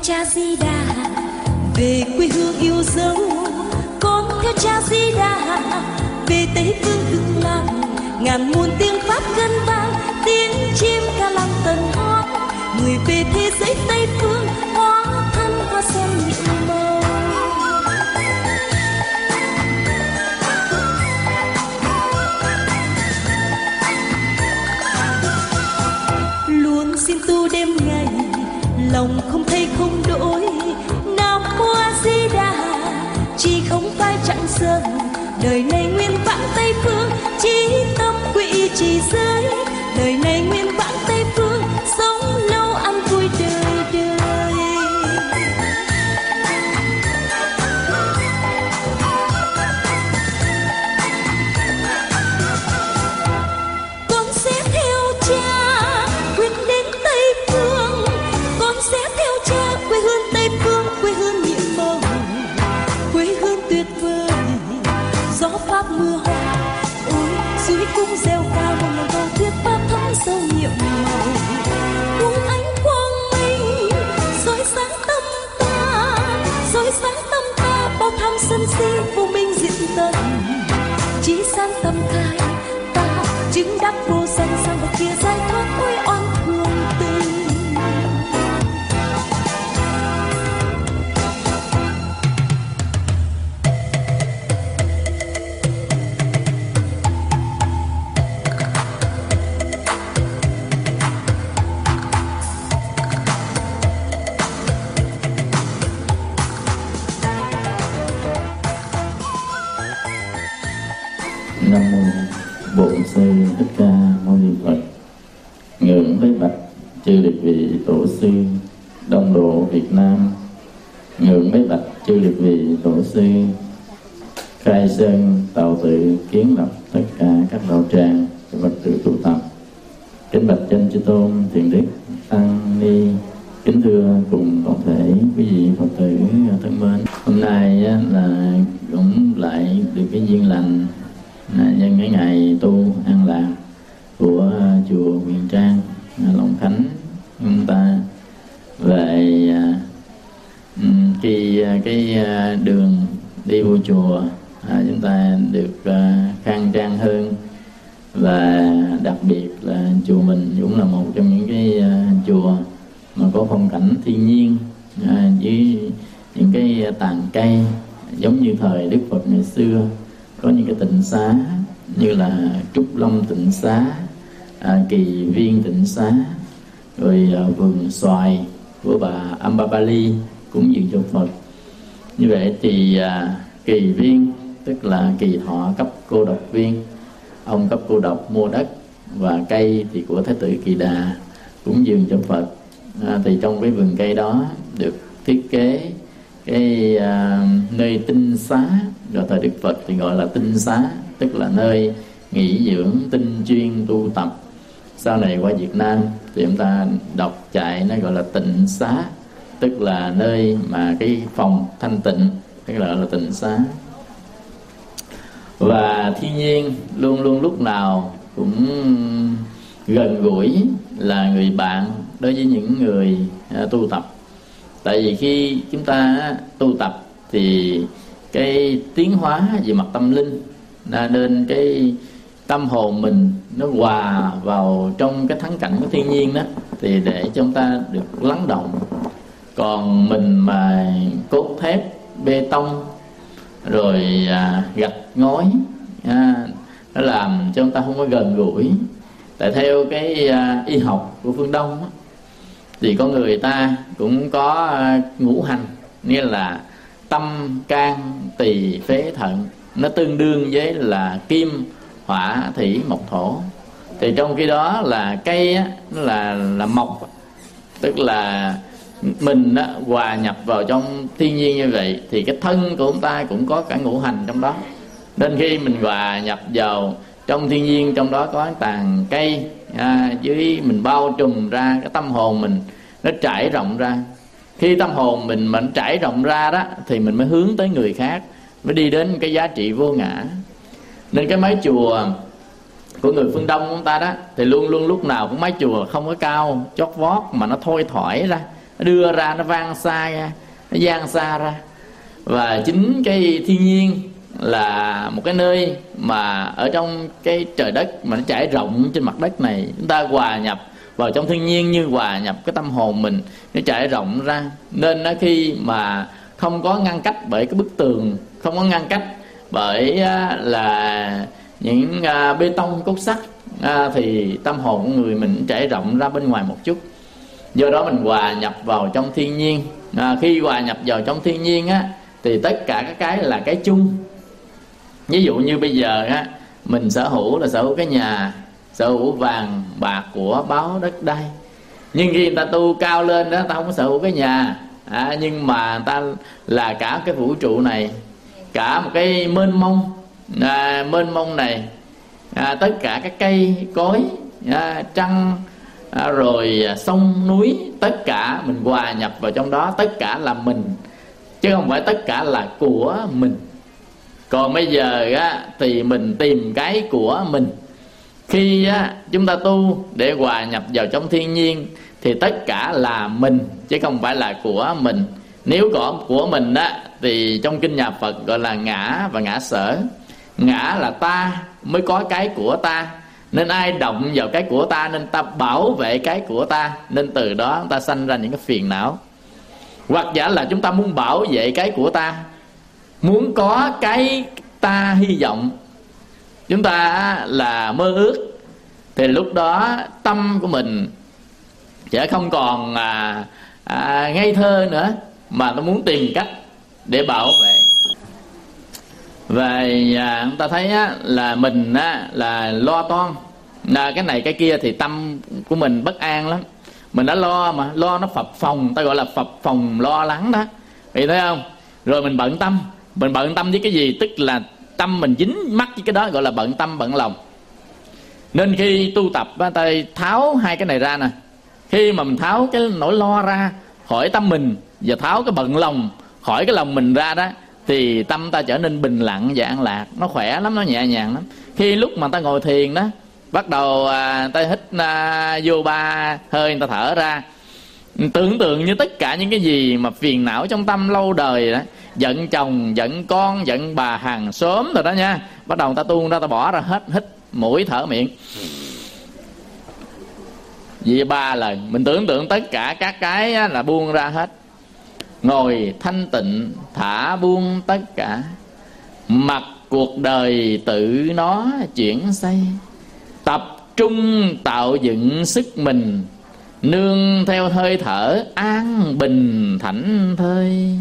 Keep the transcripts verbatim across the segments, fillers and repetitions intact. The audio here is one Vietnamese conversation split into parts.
cha Di Đà về quê hương yêu dấu, con theo cha Di Đà về Tây Phương Cực Lạc. Ngàn muôn tiếng pháp ngân vang, tiếng chim ca lăng tần hót, người về thế giới Tây Phương hóa thân hoa sen nhiệm màu. Luôn xin tu đêm ngày, lòng không thay không đổi. Nam Mô A Di Đà, chỉ không phải chẳng dần, đời này nguyên vãng Tây Phương, chí tâm quy trì giới. Đời này nguyên vãng Tây Phương, sống lâu ăn vui đời đời. Con sẽ theo cha quyết đến Tây Phương, con sẽ theo cha quê hương Tây Phương, quê hương nhiệm màu, quê hương tuyệt vời. Gió pháp mưa hoa, ôi suối cung reo cao, một lòng cầu thuyết pháp thấm sâu nhiệm màu. Cùng ánh quang minh soi sáng tâm ta, soi sáng tâm ta, bao tham sân si vô minh diện tận. Chí sáng tâm khai ta, chứng đắc vô sanh sang bậc kia giải thoát ôi oan thương tình. Nam mô Bổn Sư Thích Ca Mâu Ni Phật. Ngưỡng với bạch chư liệt vị tổ sư Đông Độ Việt Nam. Ngưỡng với bạch chư liệt vị tổ sư khai sơn tạo tự kiến lập tất cả các đạo tràng Phật tử tụ tập. Kính bạch chân chư tôn thiện đức tăng ni, kính thưa cùng toàn thể quý vị Phật tử thân mến. Hôm nay là cũng lại được cái duyên lành nhân cái ngày tu an lạc của chùa Huyền Trang Long Khánh chúng ta về khi cái đường đi vô chùa chúng ta được khang trang hơn, và đặc biệt là chùa mình cũng là một trong những cái chùa mà có phong cảnh thiên nhiên với những cái tàn cây, giống như thời Đức Phật ngày xưa có những cái tịnh xá như là Trúc Lâm tịnh xá, à, Kỳ Viên tịnh xá, rồi à, vườn xoài của bà Ambapali cúng dường cho Phật. Như vậy thì à, Kỳ Viên tức là Kỳ Thọ cấp cô độc viên, ông cấp cô độc mua đất, và cây thì của Thái tử Kỳ Đà cúng dường cho Phật. À, thì trong cái vườn cây đó được thiết kế cái à, nơi tinh xá, rồi thời Đức Phật thì gọi là tinh xá, tức là nơi nghỉ dưỡng tinh chuyên tu tập. Sau này qua Việt Nam thì chúng ta đọc chạy nó gọi là tịnh xá, tức là nơi mà cái phòng thanh tịnh, tức là, là tịnh xá. Và thiên nhiên luôn luôn lúc nào cũng gần gũi, là người bạn đối với những người à, tu tập. Tại vì khi chúng ta tu tập thì cái tiến hóa về mặt tâm linh, nên cái tâm hồn mình nó hòa vào trong cái thắng cảnh của thiên nhiên đó, thì để cho chúng ta được lắng động. Còn mình mà cốt thép, bê tông, rồi à, gạch ngói, à, nó làm cho chúng ta không có gần gũi. Tại theo cái à, y học của phương Đông đó, thì con người ta cũng có à, ngũ hành, nghĩa là tâm, can, tỳ, phế, thận, nó tương đương với là kim, hỏa, thủy, mộc, thổ. Thì trong khi đó là cây á, nó là là mộc, tức là mình á, hòa nhập vào trong thiên nhiên như vậy, thì cái thân của chúng ta cũng có cả ngũ hành trong đó. Nên khi mình hòa nhập vào trong thiên nhiên, trong đó có tàn cây, à, dưới mình bao trùm ra, cái tâm hồn mình nó trải rộng ra. Khi tâm hồn mình mà nó trải rộng ra đó, thì mình mới hướng tới người khác, mới đi đến cái giá trị vô ngã. Nên cái mái chùa của người phương Đông của chúng ta đó, thì luôn luôn lúc nào cũng mái chùa không có cao chót vót, mà nó thôi thoải ra, đưa ra, nó vang xa ra, nó giang xa ra. Và chính cái thiên nhiên là một cái nơi mà ở trong cái trời đất mà nó trải rộng trên mặt đất này, chúng ta hòa nhập vào trong thiên nhiên như hòa nhập cái tâm hồn mình, nó trải rộng ra. Nên nó khi mà không có ngăn cách bởi cái bức tường, không có ngăn cách bởi là những bê tông cốt sắt, thì tâm hồn của người mình trải rộng ra bên ngoài một chút. Do đó mình hòa nhập vào trong thiên nhiên. À, khi hòa nhập vào trong thiên nhiên á, thì tất cả các cái là cái chung. Ví dụ như bây giờ á, mình sở hữu là sở hữu cái nhà, sở hữu vàng bạc của báu đất đai. Nhưng khi người ta tu cao lên đó, ta không có sở hữu cái nhà, à, nhưng mà ta là cả cái vũ trụ này, cả một cái mênh mông, à, mênh mông này, à, tất cả các cây cối, à, trăng, à, rồi sông núi, tất cả mình hòa nhập vào trong đó. Tất cả là mình, chứ không phải tất cả là của mình. Còn bây giờ á, thì mình tìm cái của mình. Khi á, chúng ta tu để hòa nhập vào trong thiên nhiên thì tất cả là mình, chứ không phải là của mình. Nếu có của mình á, thì trong kinh nhà Phật gọi là ngã và ngã sở. Ngã là ta mới có cái của ta, nên ai động vào cái của ta nên ta bảo vệ cái của ta, nên từ đó ta sanh ra những cái phiền não. Hoặc giả là chúng ta muốn bảo vệ cái của ta, muốn có cái ta hy vọng, chúng ta là mơ ước, thì lúc đó tâm của mình sẽ không còn à, à, ngây thơ nữa, mà nó muốn tìm cách để bảo vệ. Và à, chúng ta thấy á, là mình á, là lo toan là cái này cái kia, thì tâm của mình bất an lắm. Mình đã lo mà, lo nó phập phồng, ta gọi là phập phồng lo lắng đó, thì thấy không? Rồi mình bận tâm. Mình bận tâm với cái gì? Tức là tâm mình dính mắc với cái đó, gọi là bận tâm bận lòng. Nên khi tu tập ta tháo hai cái này ra nè. Khi mà mình tháo cái nỗi lo ra khỏi tâm mình, và tháo cái bận lòng khỏi cái lòng mình ra đó, thì tâm ta trở nên bình lặng và an lạc. Nó khỏe lắm, nó nhẹ nhàng lắm. Khi lúc mà ta ngồi thiền đó, bắt đầu à, ta hít à, vô ba hơi, người ta thở ra, tưởng tượng như tất cả những cái gì mà phiền não trong tâm lâu đời đó, giận chồng, giận con, giận bà hàng xóm rồi đó nha, bắt đầu ta tuôn ra, ta bỏ ra hết, hít mũi thở miệng vì ba lần. Mình tưởng tượng tất cả các cái là buông ra hết. Ngồi thanh tịnh thả buông tất cả, mặc cuộc đời tự nó chuyển xây, tập trung tạo dựng sức mình, nương theo hơi thở an bình thảnh thơi.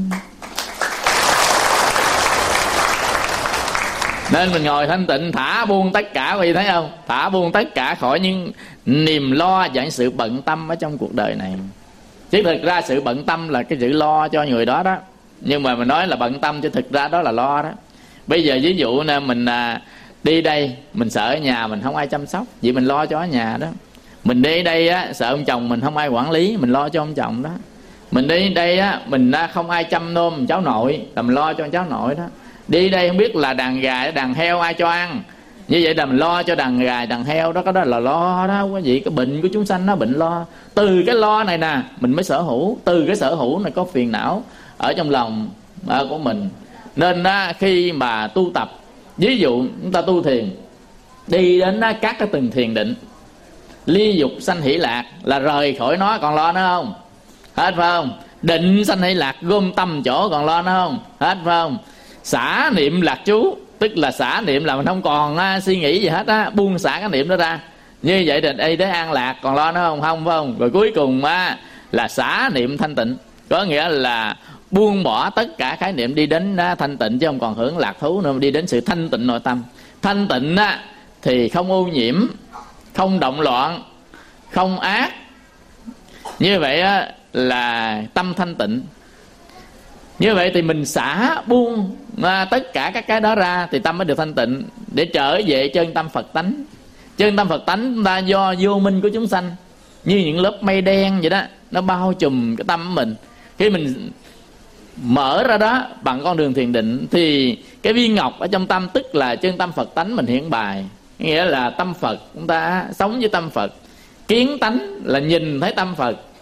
Nên mình ngồi thanh tịnh thả buông tất cả, quý vị thấy không? Thả buông tất cả khỏi những niềm lo và những sự bận tâm ở trong cuộc đời này. Chứ thực ra sự bận tâm là cái sự lo cho người đó đó. Nhưng mà mình nói là bận tâm, chứ thực ra đó là lo đó. Bây giờ ví dụ nè, mình à, đi đây, mình sợ ở nhà mình không ai chăm sóc, vậy mình lo cho ở nhà đó. Mình đi đây á, sợ ông chồng mình không ai quản lý, mình lo cho ông chồng đó. Mình đi đây á, mình không ai chăm nom cháu nội, là mình lo cho cháu nội đó. Đi đây không biết là đàn gà, đàn heo ai cho ăn, như vậy là mình lo cho đàn gà, đàn heo đó. Cái đó là lo đó quý vị. Cái bệnh của chúng sanh nó bệnh lo. Từ cái lo này nè mình mới sở hữu. Từ cái sở hữu này có phiền não ở trong lòng của mình. Nên á, khi mà tu tập, ví dụ chúng ta tu thiền, đi đến á, các cái từng thiền định, ly dục sanh hỷ lạc là rời khỏi nó, còn lo nữa không? Hết phải không? Định sanh hỷ lạc gom tâm chỗ, còn lo nữa không? Hết phải không? Xả niệm lạc chú, tức là xả niệm là mình không còn á, suy nghĩ gì hết á, buông xả cái niệm đó ra. Như vậy thì đây tới an lạc, còn lo nữa không? Không phải không? Rồi cuối cùng á, là xả niệm thanh tịnh, có nghĩa là buông bỏ tất cả khái niệm, đi đến á, thanh tịnh, chứ không còn hưởng lạc thú nữa, mà đi đến sự thanh tịnh nội tâm. Thanh tịnh á, thì không ô nhiễm, không động loạn, không ác. Như vậy á, là tâm thanh tịnh. Như vậy thì mình xả buông à, tất cả các cái đó ra thì tâm mới được thanh tịnh, để trở về chân tâm Phật tánh. Chân tâm Phật tánh chúng ta do vô minh của chúng sanh, như những lớp mây đen vậy đó, nó bao trùm cái tâm của mình. Khi mình mở ra đó bằng con đường thiền định, thì cái viên ngọc ở trong tâm, tức là chân tâm Phật tánh mình hiển bài. Nghĩa là tâm Phật, chúng ta sống với tâm Phật. Kiến tánh là nhìn thấy tâm Phật,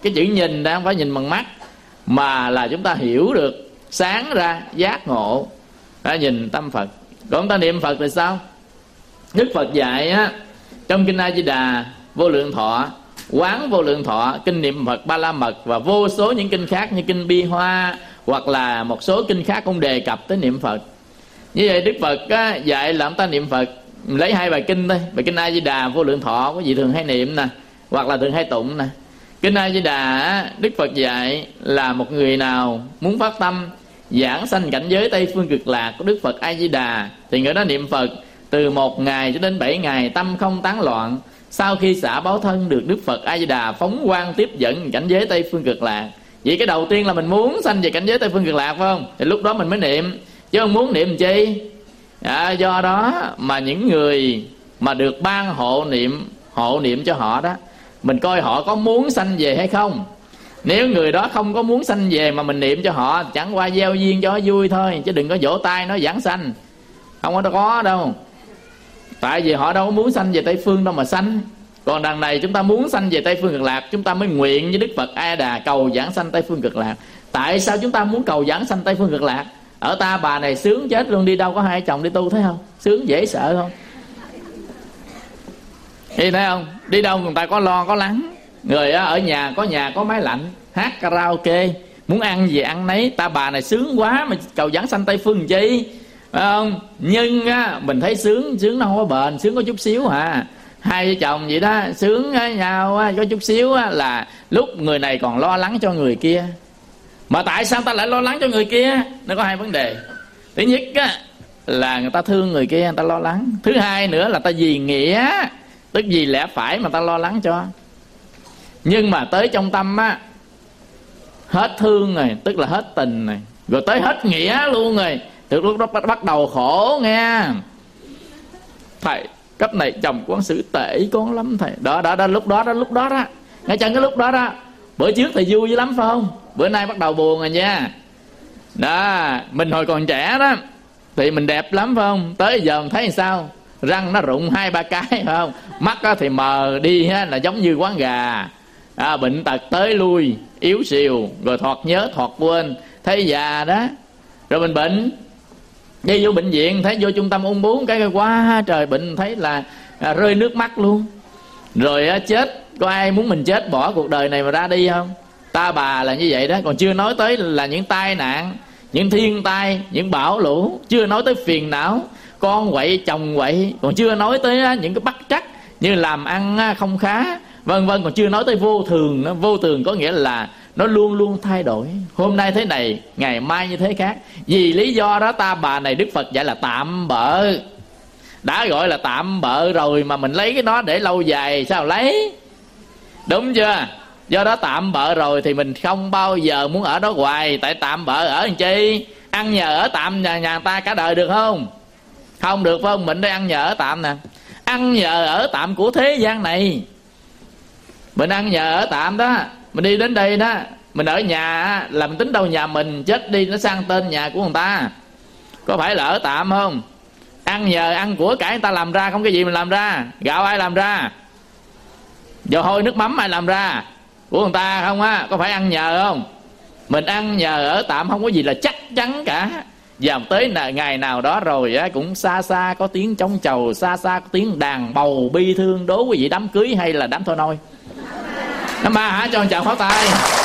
Cái chữ nhìn đó không phải nhìn bằng mắt, mà là chúng ta hiểu được, sáng ra, giác ngộ, đó, nhìn tâm Phật. Còn chúng ta niệm Phật thì sao? Đức Phật dạy á, trong kinh A Di Đà, Vô Lượng Thọ, Quán Vô Lượng Thọ, kinh niệm Phật Ba La Mật và vô số những kinh khác như kinh Bi Hoa hoặc là một số kinh khác cũng đề cập tới niệm Phật. Như vậy Đức Phật á, dạy là chúng ta niệm Phật, lấy hai bài kinh thôi. Bài kinh A Di Đà, Vô Lượng Thọ quý vị thường hay niệm nè, hoặc là thường hay tụng nè. Kinh A Di Đà, Đức Phật dạy là một người nào muốn phát tâm giảng sanh cảnh giới Tây Phương Cực Lạc của Đức Phật A Di Đà thì người đó niệm Phật từ một ngày cho đến bảy ngày, tâm không tán loạn. Sau khi xả báo thân được Đức Phật A Di Đà phóng quang tiếp dẫn cảnh giới Tây Phương Cực Lạc. Vậy cái đầu tiên là mình muốn sanh về cảnh giới Tây Phương Cực Lạc, phải không? Thì lúc đó mình mới niệm, chứ không muốn niệm chi. À, do đó mà những người mà được ban hộ niệm, hộ niệm cho họ đó, mình coi họ có muốn sanh về hay không. Nếu người đó không có muốn sanh về mà mình niệm cho họ, chẳng qua gieo duyên cho vui thôi, chứ đừng có vỗ tay nói giảng sanh. Không có có đâu. Tại vì họ đâu có muốn sanh về Tây Phương đâu mà sanh. Còn đằng này chúng ta muốn sanh về Tây Phương Cực Lạc, chúng ta mới nguyện với Đức Phật A Đà cầu giảng sanh Tây Phương Cực Lạc. Tại sao chúng ta muốn cầu giảng sanh Tây Phương Cực Lạc? Ở ta bà này sướng chết luôn, đi đâu có hai chồng đi tu, thấy không? Sướng dễ sợ không? Thì thấy không? Đi đâu người ta có lo có lắng. Người ở nhà có nhà có máy lạnh, hát karaoke, muốn ăn gì ăn nấy. Ta bà này sướng quá mà cầu giảng sanh Tây Phương chi, phải không? Nhưng á, mình thấy sướng, sướng nó không có bền, sướng có chút xíu à. Hai vợ chồng vậy đó, sướng nhau á, có chút xíu á, là lúc người này còn lo lắng cho người kia. Mà tại sao ta lại lo lắng cho người kia? Nó có hai vấn đề. Thứ nhất á, là người ta thương người kia, người ta lo lắng. Thứ hai nữa là ta vì nghĩa, tức vì lẽ phải mà ta lo lắng cho. Nhưng mà tới trong tâm á, hết thương rồi, tức là hết tình rồi, rồi tới hết nghĩa luôn rồi, từ lúc đó bắt đầu khổ nghe. Thầy cấp này chồng con xử tệ con lắm thầy. Đó đó đó, lúc đó đó, lúc đó đó, ngay chân cái lúc đó đó. Bữa trước thầy vui lắm phải không? Bữa nay bắt đầu buồn rồi nha. Đó, mình hồi còn trẻ đó thì mình đẹp lắm phải không? Tới giờ mình thấy làm sao? Răng nó rụng hai ba cái phải không? Mắt thì mờ đi ha, là giống như quán gà. À, bệnh tật tới lui, yếu xìu, rồi thoạt nhớ thoạt quên, thấy già đó. Rồi mình bệnh, đi vô bệnh viện, thấy vô trung tâm ung bướu cái quá trời bệnh, thấy là à, rơi nước mắt luôn. Rồi à, chết, có ai muốn mình chết bỏ cuộc đời này mà ra đi không? Ta bà là như vậy đó. Còn chưa nói tới là những tai nạn, những thiên tai, những bão lũ, chưa nói tới phiền não, con quậy chồng quậy, còn chưa nói tới à, những cái bất trắc như làm ăn à, không khá, vân vân, còn chưa nói tới vô thường. Nó vô thường có nghĩa là nó luôn luôn thay đổi, hôm nay thế này, ngày mai như thế khác. Vì lý do đó ta bà này Đức Phật dạy là tạm bợ. Đã gọi là tạm bợ rồi mà mình lấy cái đó để lâu dài sao lấy, đúng chưa? Do đó tạm bợ rồi thì mình không bao giờ muốn ở đó hoài. Tại tạm bợ ở làm chi? Ăn nhờ ở tạm nhà, nhà ta cả đời được không? Không được phải không? Mình đây ăn nhờ ở tạm nè. Ăn nhờ ở tạm của thế gian này. Mình ăn nhờ ở tạm đó, mình đi đến đây đó, mình ở nhà là mình tính đâu nhà mình, chết đi nó sang tên nhà của người ta, có phải là ở tạm không? Ăn nhờ ăn của cải người ta làm ra, không cái gì mình làm ra. Gạo ai làm ra? Dầu hôi nước mắm ai làm ra? Của người ta không á, có phải ăn nhờ không? Mình ăn nhờ ở tạm không có gì là chắc chắn cả. Và tới ngày nào đó rồi á, cũng xa xa có tiếng trống chầu, xa xa có tiếng đàn bầu bi thương. Đố quý vị đám cưới hay là đám thôi nôi? Năm ba hả? Cho một chàng pháo tay.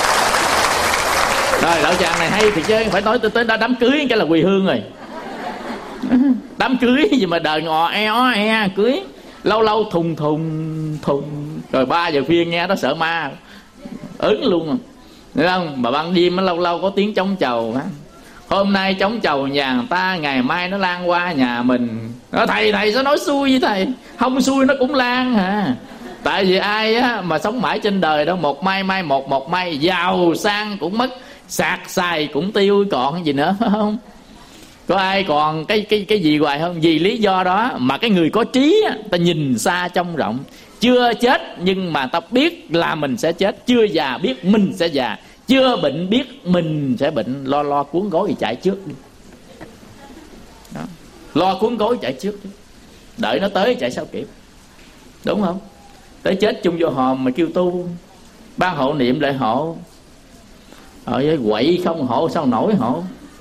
Rồi lão chàng này hay thì chứ, phải nói tới, tới đám cưới cái là quỳ hương rồi. Đám cưới gì mà đời ngọ e ó e cưới, lâu lâu thùng thùng thùng, rồi ba giờ phiên nghe nó sợ ma ớn luôn rồi, thấy không? Mà ban đêm nó lâu lâu có tiếng trống chầu. Hôm nay trống chầu nhà người ta, ngày mai nó lan qua nhà mình. Nó thầy thầy sao nói xui với thầy? Không xui nó cũng lan hả? Tại vì ai á mà sống mãi trên đời đâu, một mai mai một một mai, giàu sang cũng mất, sạc xài cũng tiêu, còn gì nữa phải không? Có ai còn cái cái cái gì hoài không? Vì lý do đó mà cái người có trí á, ta nhìn xa trông rộng. Chưa chết nhưng mà ta biết là mình sẽ chết, chưa già biết mình sẽ già, chưa bệnh biết mình sẽ bệnh. Lo lo cuốn gối thì chạy trước đi đó. Lo cuốn gối chạy trước đi, đợi nó tới chạy sao kịp, đúng không? Tới chết chung vô hòm mà kêu tu, ban hộ niệm lại hộ, ở với quậy không hộ sao nổi hộ.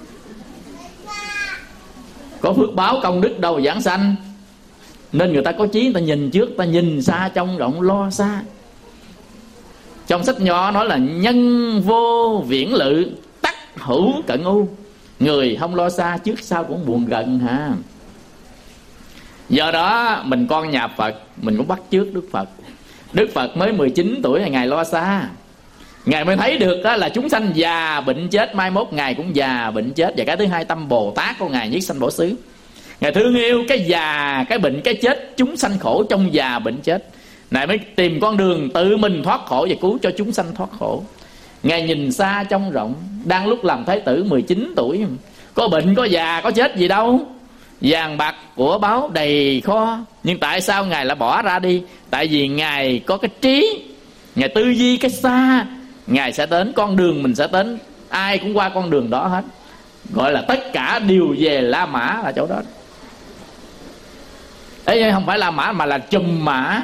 Có phước báo công đức đâu giảng sanh. Nên người ta có chí, người ta nhìn trước, ta nhìn xa trông rộng lo xa. Trong sách nhỏ nói là nhân vô viễn lự, tắc hữu cận u. Người không lo xa trước sau cũng buồn gần ha. Do đó mình con nhà Phật, mình cũng bắt chước Đức Phật. Đức Phật mới mười chín tuổi là Ngài lo xa. Ngài mới thấy được đó là chúng sanh già bệnh chết, mai mốt Ngài cũng già bệnh chết. Và cái thứ hai, tâm Bồ Tát của Ngài nhất sanh bổ xứ. Ngài thương yêu cái già, cái bệnh, cái chết, chúng sanh khổ trong già bệnh chết. Ngài mới tìm con đường tự mình thoát khổ và cứu cho chúng sanh thoát khổ. Ngài nhìn xa trông rộng. Đang lúc làm Thái tử mười chín tuổi, có bệnh, có già, có chết gì đâu. Vàng bạc của báu đầy kho. Nhưng tại sao Ngài lại bỏ ra đi? Tại vì Ngài có cái trí, Ngài tư duy cái xa. Ngài sẽ đến con đường mình sẽ đến, ai cũng qua con đường đó hết. Gọi là tất cả đều về La Mã là chỗ đó. Ấy không phải La Mã mà là Chùm Mã.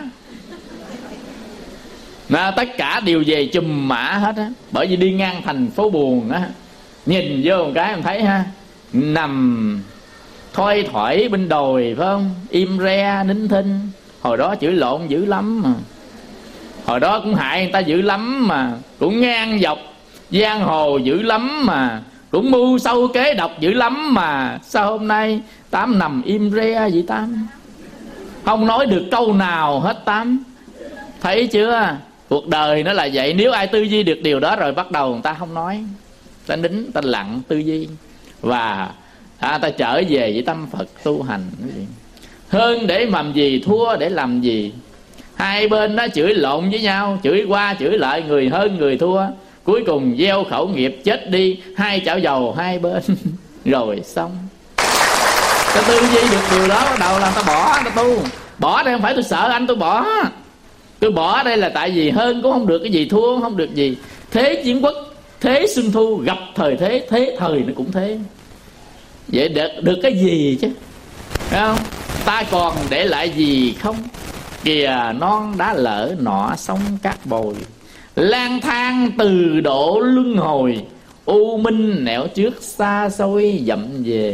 Mà tất cả đều về Chùm Mã hết á. Bởi vì đi ngang thành phố buồn á, nhìn vô một cái em thấy ha, nằm thoi thoải bên đồi phải không, im re nín thinh. Hồi đó chửi lộn dữ lắm mà, hồi đó cũng hại người ta dữ lắm mà, cũng ngang dọc giang hồ dữ lắm mà, cũng mưu sâu kế độc dữ lắm mà. Sao hôm nay Tám nằm im re vậy Tám? Không nói được câu nào hết Tám. Thấy chưa? Cuộc đời nó là vậy. Nếu ai tư duy được điều đó rồi, bắt đầu người ta không nói, ta nín, ta lặng tư duy. Và à, ta trở về với tâm Phật tu hành. Hơn để làm gì, thua để làm gì. Hai bên đó chửi lộn với nhau, chửi qua chửi lại, người hơn người thua. Cuối cùng gieo khẩu nghiệp chết đi, hai chảo dầu hai bên rồi xong. Ta tư duy được điều đó, bắt đầu là ta bỏ, ta tu. Bỏ đây không phải tôi sợ anh tôi bỏ. Tôi bỏ đây là tại vì hơn cũng không được cái gì, thua cũng không được gì. Thế chiến quốc, thế xuân thu, gặp thời thế, thế thời nó cũng thế. Vậy được, được cái gì chứ, phải không? Ta còn để lại gì không? Kìa non đá lỡ nọ sông cát bồi, lang thang từ độ luân hồi, u minh nẻo trước xa xôi dậm về.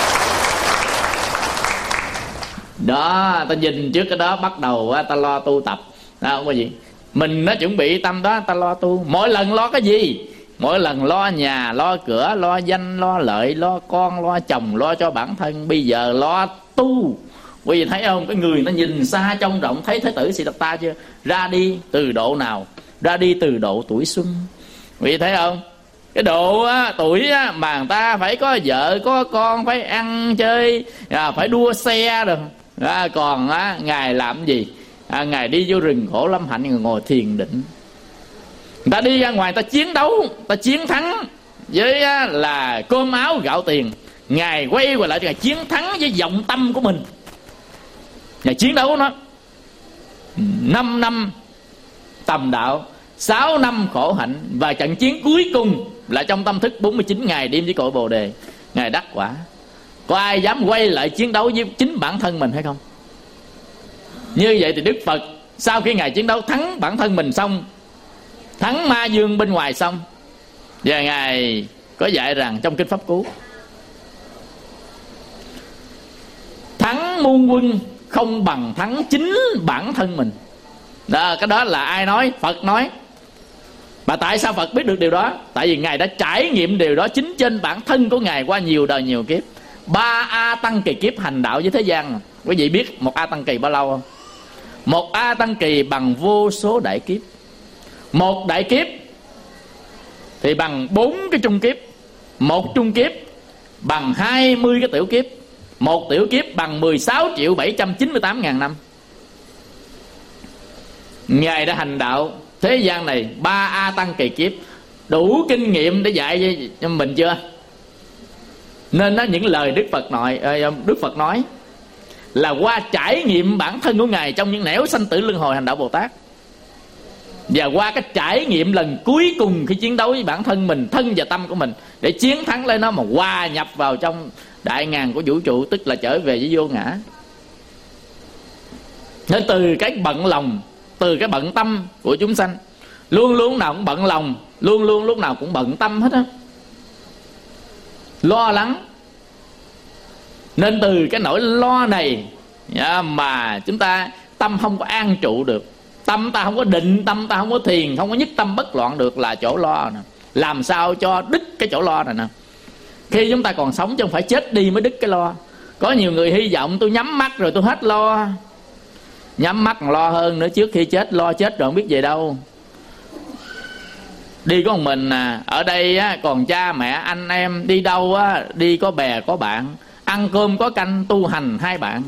Đó, ta nhìn trước cái đó, bắt đầu ta lo tu tập. Đó, không có gì. Mình nó chuẩn bị tâm đó, ta lo tu. Mỗi lần lo cái gì? Mỗi lần lo nhà, lo cửa, lo danh, lo lợi, lo con, lo chồng, lo cho bản thân. Bây giờ lo tu. Bởi vì thấy không, cái người nó nhìn xa trông rộng, thấy Thái tử Siddhartha chưa? Ra đi từ độ nào? Ra đi từ độ tuổi xuân. Vì thấy không? Cái độ á, tuổi á, mà người ta phải có vợ, có con, phải ăn chơi, à, phải đua xe rồi. À, còn á, Ngài làm gì? À, Ngài đi vô rừng khổ lâm hạnh, người ngồi thiền định. Người ta đi ra ngoài, ta chiến đấu, ta chiến thắng với á, là cơm áo gạo tiền. Ngài quay qua lại, Ngài chiến thắng với vọng tâm của mình. Ngài chiến đấu nó năm năm tầm đạo, sáu năm khổ hạnh, và trận chiến cuối cùng là trong tâm thức bốn mươi chín ngày đêm với cội Bồ Đề. Ngài đắc quả. Có ai dám quay lại chiến đấu với chính bản thân mình hay không? Như vậy thì Đức Phật sau khi Ngài chiến đấu thắng bản thân mình xong, thắng ma dương bên ngoài xong, và Ngài có dạy rằng trong Kinh Pháp Cú, thắng muôn quân không bằng thắng chính bản thân mình. Đó, cái đó là ai nói? Phật nói. Mà tại sao Phật biết được điều đó? Tại vì Ngài đã trải nghiệm điều đó chính trên bản thân của Ngài qua nhiều đời nhiều kiếp. Ba A Tăng Kỳ kiếp hành đạo với thế gian. Quý vị biết một A Tăng Kỳ bao lâu không? Một A Tăng Kỳ bằng vô số đại kiếp. Một đại kiếp thì bằng bốn cái trung kiếp. Một trung kiếp bằng hai mươi cái tiểu kiếp. Một tiểu kiếp bằng mười sáu triệu bảy trăm chín mươi tám ngàn năm. Ngài đã hành đạo thế gian này ba A Tăng Kỳ kiếp, đủ kinh nghiệm để dạy cho mình chưa? Nên đó, những lời Đức Phật nói, Đức Phật nói là qua trải nghiệm bản thân của Ngài trong những nẻo sanh tử luân hồi hành đạo Bồ Tát, và qua cái trải nghiệm lần cuối cùng khi chiến đấu với bản thân mình, thân và tâm của mình, để chiến thắng lên nó mà hòa nhập vào trong đại ngàn của vũ trụ, tức là trở về với vô ngã. Nên từ cái bận lòng, từ cái bận tâm của chúng sanh, luôn luôn lúc nào cũng bận lòng, luôn luôn lúc nào cũng bận tâm hết á, lo lắng. Nên từ cái nỗi lo này mà chúng ta tâm không có an trụ được, tâm ta không có định, tâm ta không có thiền, không có nhất tâm bất loạn được, là chỗ lo nè. Làm sao cho đứt cái chỗ lo này nè. Khi chúng ta còn sống chứ không phải chết đi mới đứt cái lo. Có nhiều người hy vọng tôi nhắm mắt rồi tôi hết lo. Nhắm mắt còn lo hơn nữa, trước khi chết lo chết rồi không biết về đâu. Đi có một mình à, ở đây á, còn cha mẹ anh em, đi đâu á, đi có bè có bạn, ăn cơm có canh, tu hành hai bạn.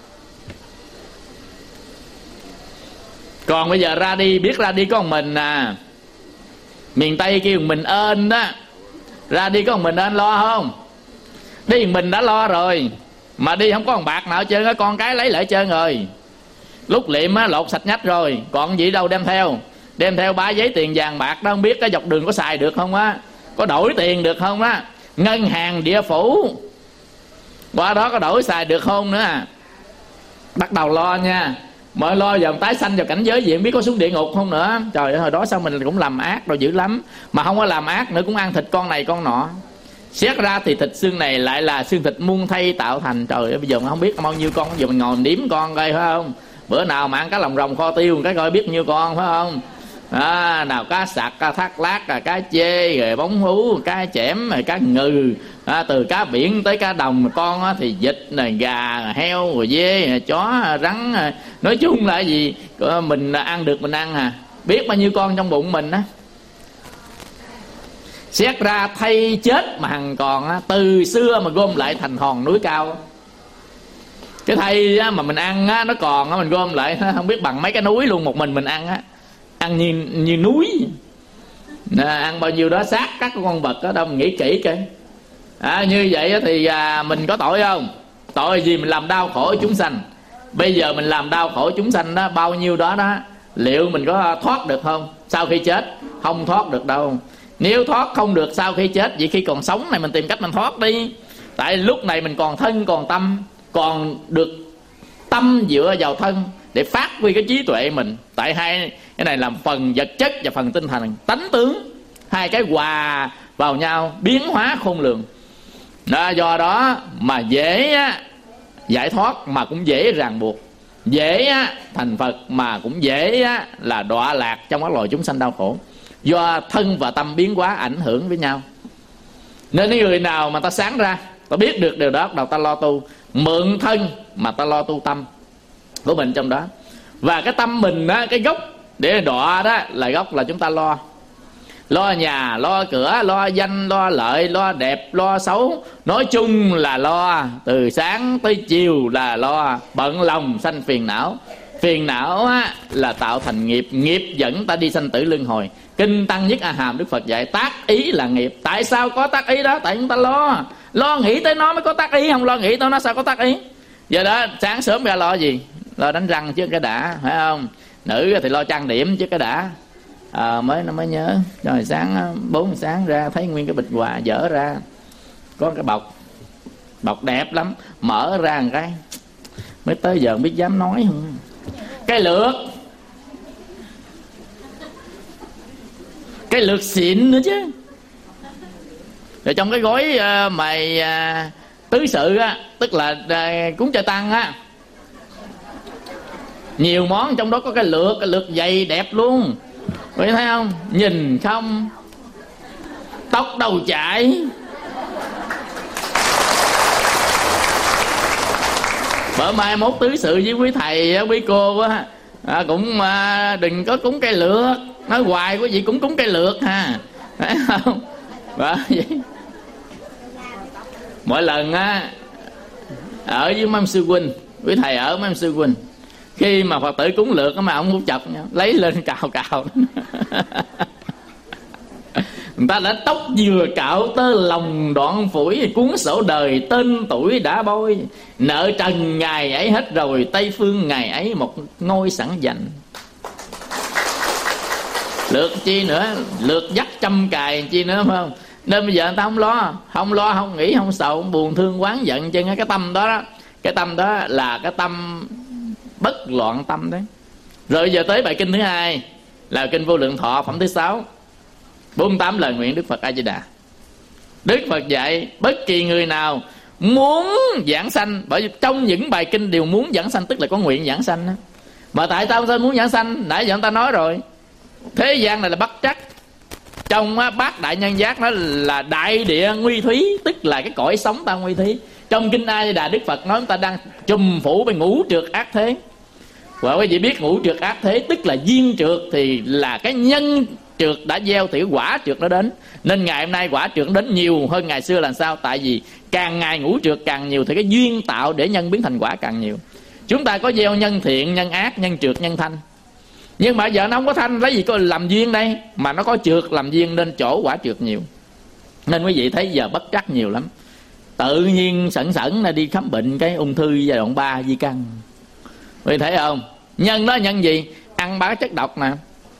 Còn bây giờ ra đi, biết ra đi có một mình à, miền Tây kêu mình ơn đó, ra đi có một mình ơn lo không? Đi mình đã lo rồi, mà đi không có một bạc nào hết trơn á, con cái lấy lại hết trơn rồi. Lúc liệm á lột sạch nhách rồi, còn gì đâu đem theo. Đem theo ba giấy tiền vàng bạc đó, không biết cái dọc đường có xài được không á, có đổi tiền được không á, ngân hàng địa phủ qua đó có đổi xài được không nữa. Bắt đầu lo nha. Mới lo giờ tái sanh vào cảnh giới gì, không biết có xuống địa ngục không nữa. Trời ơi, hồi đó sao mình cũng làm ác rồi dữ lắm, mà không có làm ác nữa cũng ăn thịt con này con nọ. Xét ra thì thịt xương này lại là xương thịt muôn thay tạo thành. Trời ơi, bây giờ mà không biết bao nhiêu con, giờ mình ngồi đếm con coi phải không? Bữa nào mà ăn cá lòng rồng kho tiêu cái coi biết nhiêu con phải không? À, nào cá sặc, cá thác lát, cá chê, rồi bóng hú, cá chẽm, rồi cá ngừ, à, từ cá biển tới cá đồng. Con á, thì vịt, này, gà, heo, rồi dê, chó, rắn. Nói chung là gì mình ăn được mình ăn à. Biết bao nhiêu con trong bụng mình á. Xét ra thay chết mà hằng còn á, từ xưa mà gom lại thành hòn núi cao. Cái thay á, mà mình ăn á, nó còn á, mình gom lại không biết bằng mấy cái núi luôn. Một mình mình ăn á, ăn như, như núi à, ăn bao nhiêu đó xác các con vật đó đâu, mình nghĩ kỹ coi. À, như vậy thì à, mình có tội không? Tội gì mình làm đau khổ chúng sanh. Bây giờ mình làm đau khổ chúng sanh đó, bao nhiêu đó đó, liệu mình có thoát được không? Sau khi chết không thoát được đâu. Nếu thoát không được sau khi chết, vậy khi còn sống này mình tìm cách mình thoát đi. Tại lúc này mình còn thân còn tâm, còn được tâm dựa vào thân để phát huy cái trí tuệ mình. Tại hai cái này làm phần vật chất và phần tinh thần, tánh tướng, hai cái hòa vào nhau, biến hóa khôn lường đó. Do đó mà dễ á, giải thoát mà cũng dễ ràng buộc, dễ á, thành Phật mà cũng dễ á, là đọa lạc trong các loài chúng sanh đau khổ. Do thân và tâm biến hóa ảnh hưởng với nhau. Nên những người nào mà ta sáng ra, ta biết được điều đó, đầu ta lo tu, mượn thân mà ta lo tu tâm của mình trong đó. Và cái tâm mình á, cái gốc để đọa đó là gốc là chúng ta lo. Lo nhà, lo cửa, lo danh, lo lợi, lo đẹp, lo xấu. Nói chung là lo, từ sáng tới chiều là lo. Bận lòng sanh phiền não. Phiền não á, là tạo thành nghiệp. Nghiệp dẫn ta đi sanh tử luân hồi. Kinh Tăng Nhất A Hàm Đức Phật dạy tác ý là nghiệp. Tại sao có tác ý đó? Tại chúng ta lo. Lo nghĩ tới nó mới có tác ý, không lo nghĩ tới nó sao có tác ý. Giờ đó sáng sớm ra lo gì? Lo đánh răng chứ cái đã, phải không? Nữ thì lo trang điểm chứ cái đã. À, mới nó mới nhớ. Rồi sáng bốn giờ sáng ra thấy nguyên cái bịch quà dở ra, có cái bọc, bọc đẹp lắm, mở ra một cái mới tới giờ không biết dám nói không. Cái lược, cái lược xịn nữa chứ. Rồi trong cái gói uh, mày uh, tứ sự á, tức là uh, cúng cho tăng á, nhiều món trong đó có cái lược, cái lược dày đẹp luôn. Vậy thấy không? Nhìn không tóc đầu chải. Bữa mai mốt tứ sự với quý thầy quý cô á, à, cũng à, đừng có cúng cây lược. Nói hoài quý vị cũng cúng cây lược ha, phải không? Và vậy mỗi lần á ở với Mâm Sư Huynh, quý thầy ở Mâm Sư Huynh, khi mà Phật tử cúng lược mà ông hút chọc nhau, lấy lên cào cào. Người ta đã tóc vừa cạo tơ lòng đoạn phủi, cuốn sổ đời tên tuổi đã bôi. Nợ trần ngày ấy hết rồi, Tây phương ngày ấy một ngôi sẵn dành. Lược chi nữa, lược dắt trăm cài chi nữa, phải không? Nên bây giờ người ta không lo, không lo, không nghĩ, không sầu, không buồn thương quán giận. Chứ cái tâm đó, đó cái tâm đó là cái tâm bất loạn tâm đấy. Rồi giờ tới bài kinh thứ hai, là kinh Vô Lượng Thọ phẩm thứ sáu, bốn mươi tám lời nguyện Đức Phật A Di Đà. Đức Phật dạy bất kỳ người nào muốn giảng sanh, bởi vì trong những bài kinh đều muốn giảng sanh, tức là có nguyện giảng sanh đó. Mà tại sao sao muốn giảng sanh? Nãy giờ người ta nói rồi, thế gian này là bất trắc. Trong bát đại nhân giác nó là đại địa nguy thúy, tức là cái cõi sống ta nguy thúy. Trong kinh A Di Đà Đức Phật nói chúng ta đang trùm phủ bởi ngũ trượt ác thế. Và quý vị biết ngũ trượt ác thế tức là duyên trượt, thì là cái nhân trượt đã gieo thì quả trượt nó đến. Nên ngày hôm nay quả trượt đến nhiều hơn ngày xưa là sao? Tại vì càng ngày ngũ trượt càng nhiều thì cái duyên tạo để nhân biến thành quả càng nhiều. Chúng ta có gieo nhân thiện, nhân ác, nhân trượt, nhân thanh. Nhưng mà giờ nó không có thanh, lấy gì có làm duyên đây? Mà nó có trượt làm duyên nên chỗ quả trượt nhiều. Nên quý vị thấy giờ bất trắc nhiều lắm. Tự nhiên sẵn sẵn là đi khám bệnh cái ung thư giai đoạn ba di căn. Quý vị thấy không? Nhân đó nhân gì? Ăn bá chất độc nè,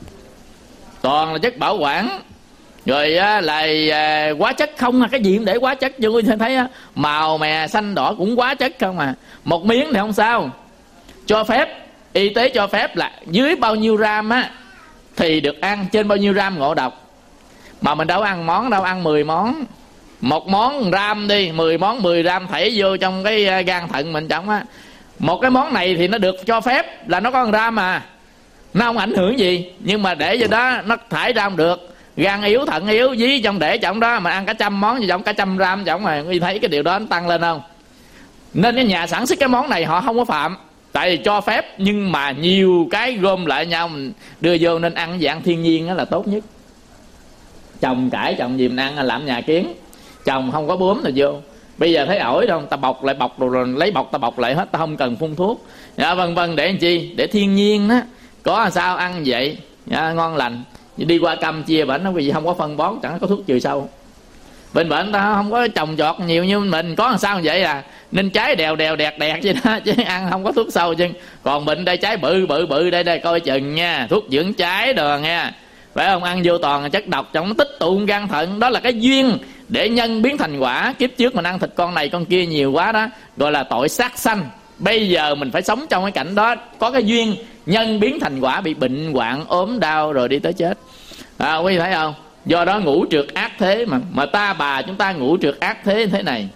toàn là chất bảo quản. Rồi á, là à, hóa chất không à, cái gì cũng để hóa chất. Chứ quý vị thấy á, màu mè xanh đỏ cũng hóa chất không à. Một miếng thì không sao, cho phép, y tế cho phép là dưới bao nhiêu gram á thì được ăn, trên bao nhiêu gram ngộ độc. Mà mình đâu ăn món đâu, ăn mười món. Một món gram đi, mười món mười gram thảy vô trong cái gan thận mình chẳng á. Một cái món này thì nó được cho phép là nó có một gram mà, nó không ảnh hưởng gì. Nhưng mà để vô đó nó thải ra không được. Gan yếu, thận yếu, dí trong để trong đó mà ăn cả trăm món gì, trong cả trăm gram trong mà. Quý vị thấy cái điều đó nó tăng lên không? Nên cái nhà sản xuất cái món này họ không có phạm, tại vì cho phép. Nhưng mà nhiều cái gom lại nhau mình đưa vô, nên ăn dạng thiên nhiên đó là tốt nhất. Trồng cải, trồng gì mình ăn làm nhà kiến. Trồng không có bướm là vô. Bây giờ thấy ổi đâu, ta bọc lại bọc rồi lấy bọc ta bọc lại hết, ta không cần phun thuốc. Dạ, vân vân, để làm chi? Để thiên nhiên đó. Có làm sao ăn vậy, dạ, ngon lành. Đi qua Campuchia bển nó vì không có phân bón, chẳng có thuốc trừ sâu. Bên bển ta không có trồng trọt nhiều như mình, có làm sao vậy à. Nên trái đèo đèo đẹt đẹt vậy đó, chứ ăn không có thuốc sâu chứ. Còn bệnh đây trái bự bự bự đây đây coi chừng nha, thuốc dưỡng trái đồ nha. Phải không? Ăn vô toàn chất độc trong nó tích tụ gan thận. Đó là cái duyên để nhân biến thành quả. Kiếp trước mình ăn thịt con này con kia nhiều quá đó, gọi là tội sát sanh. Bây giờ mình phải sống trong cái cảnh đó, có cái duyên nhân biến thành quả, bị bệnh hoạn ốm đau rồi đi tới chết. À, quý vị thấy không? Do đó ngũ trượt ác thế mà. Mà ta bà chúng ta ngũ trượt ác thế thế này.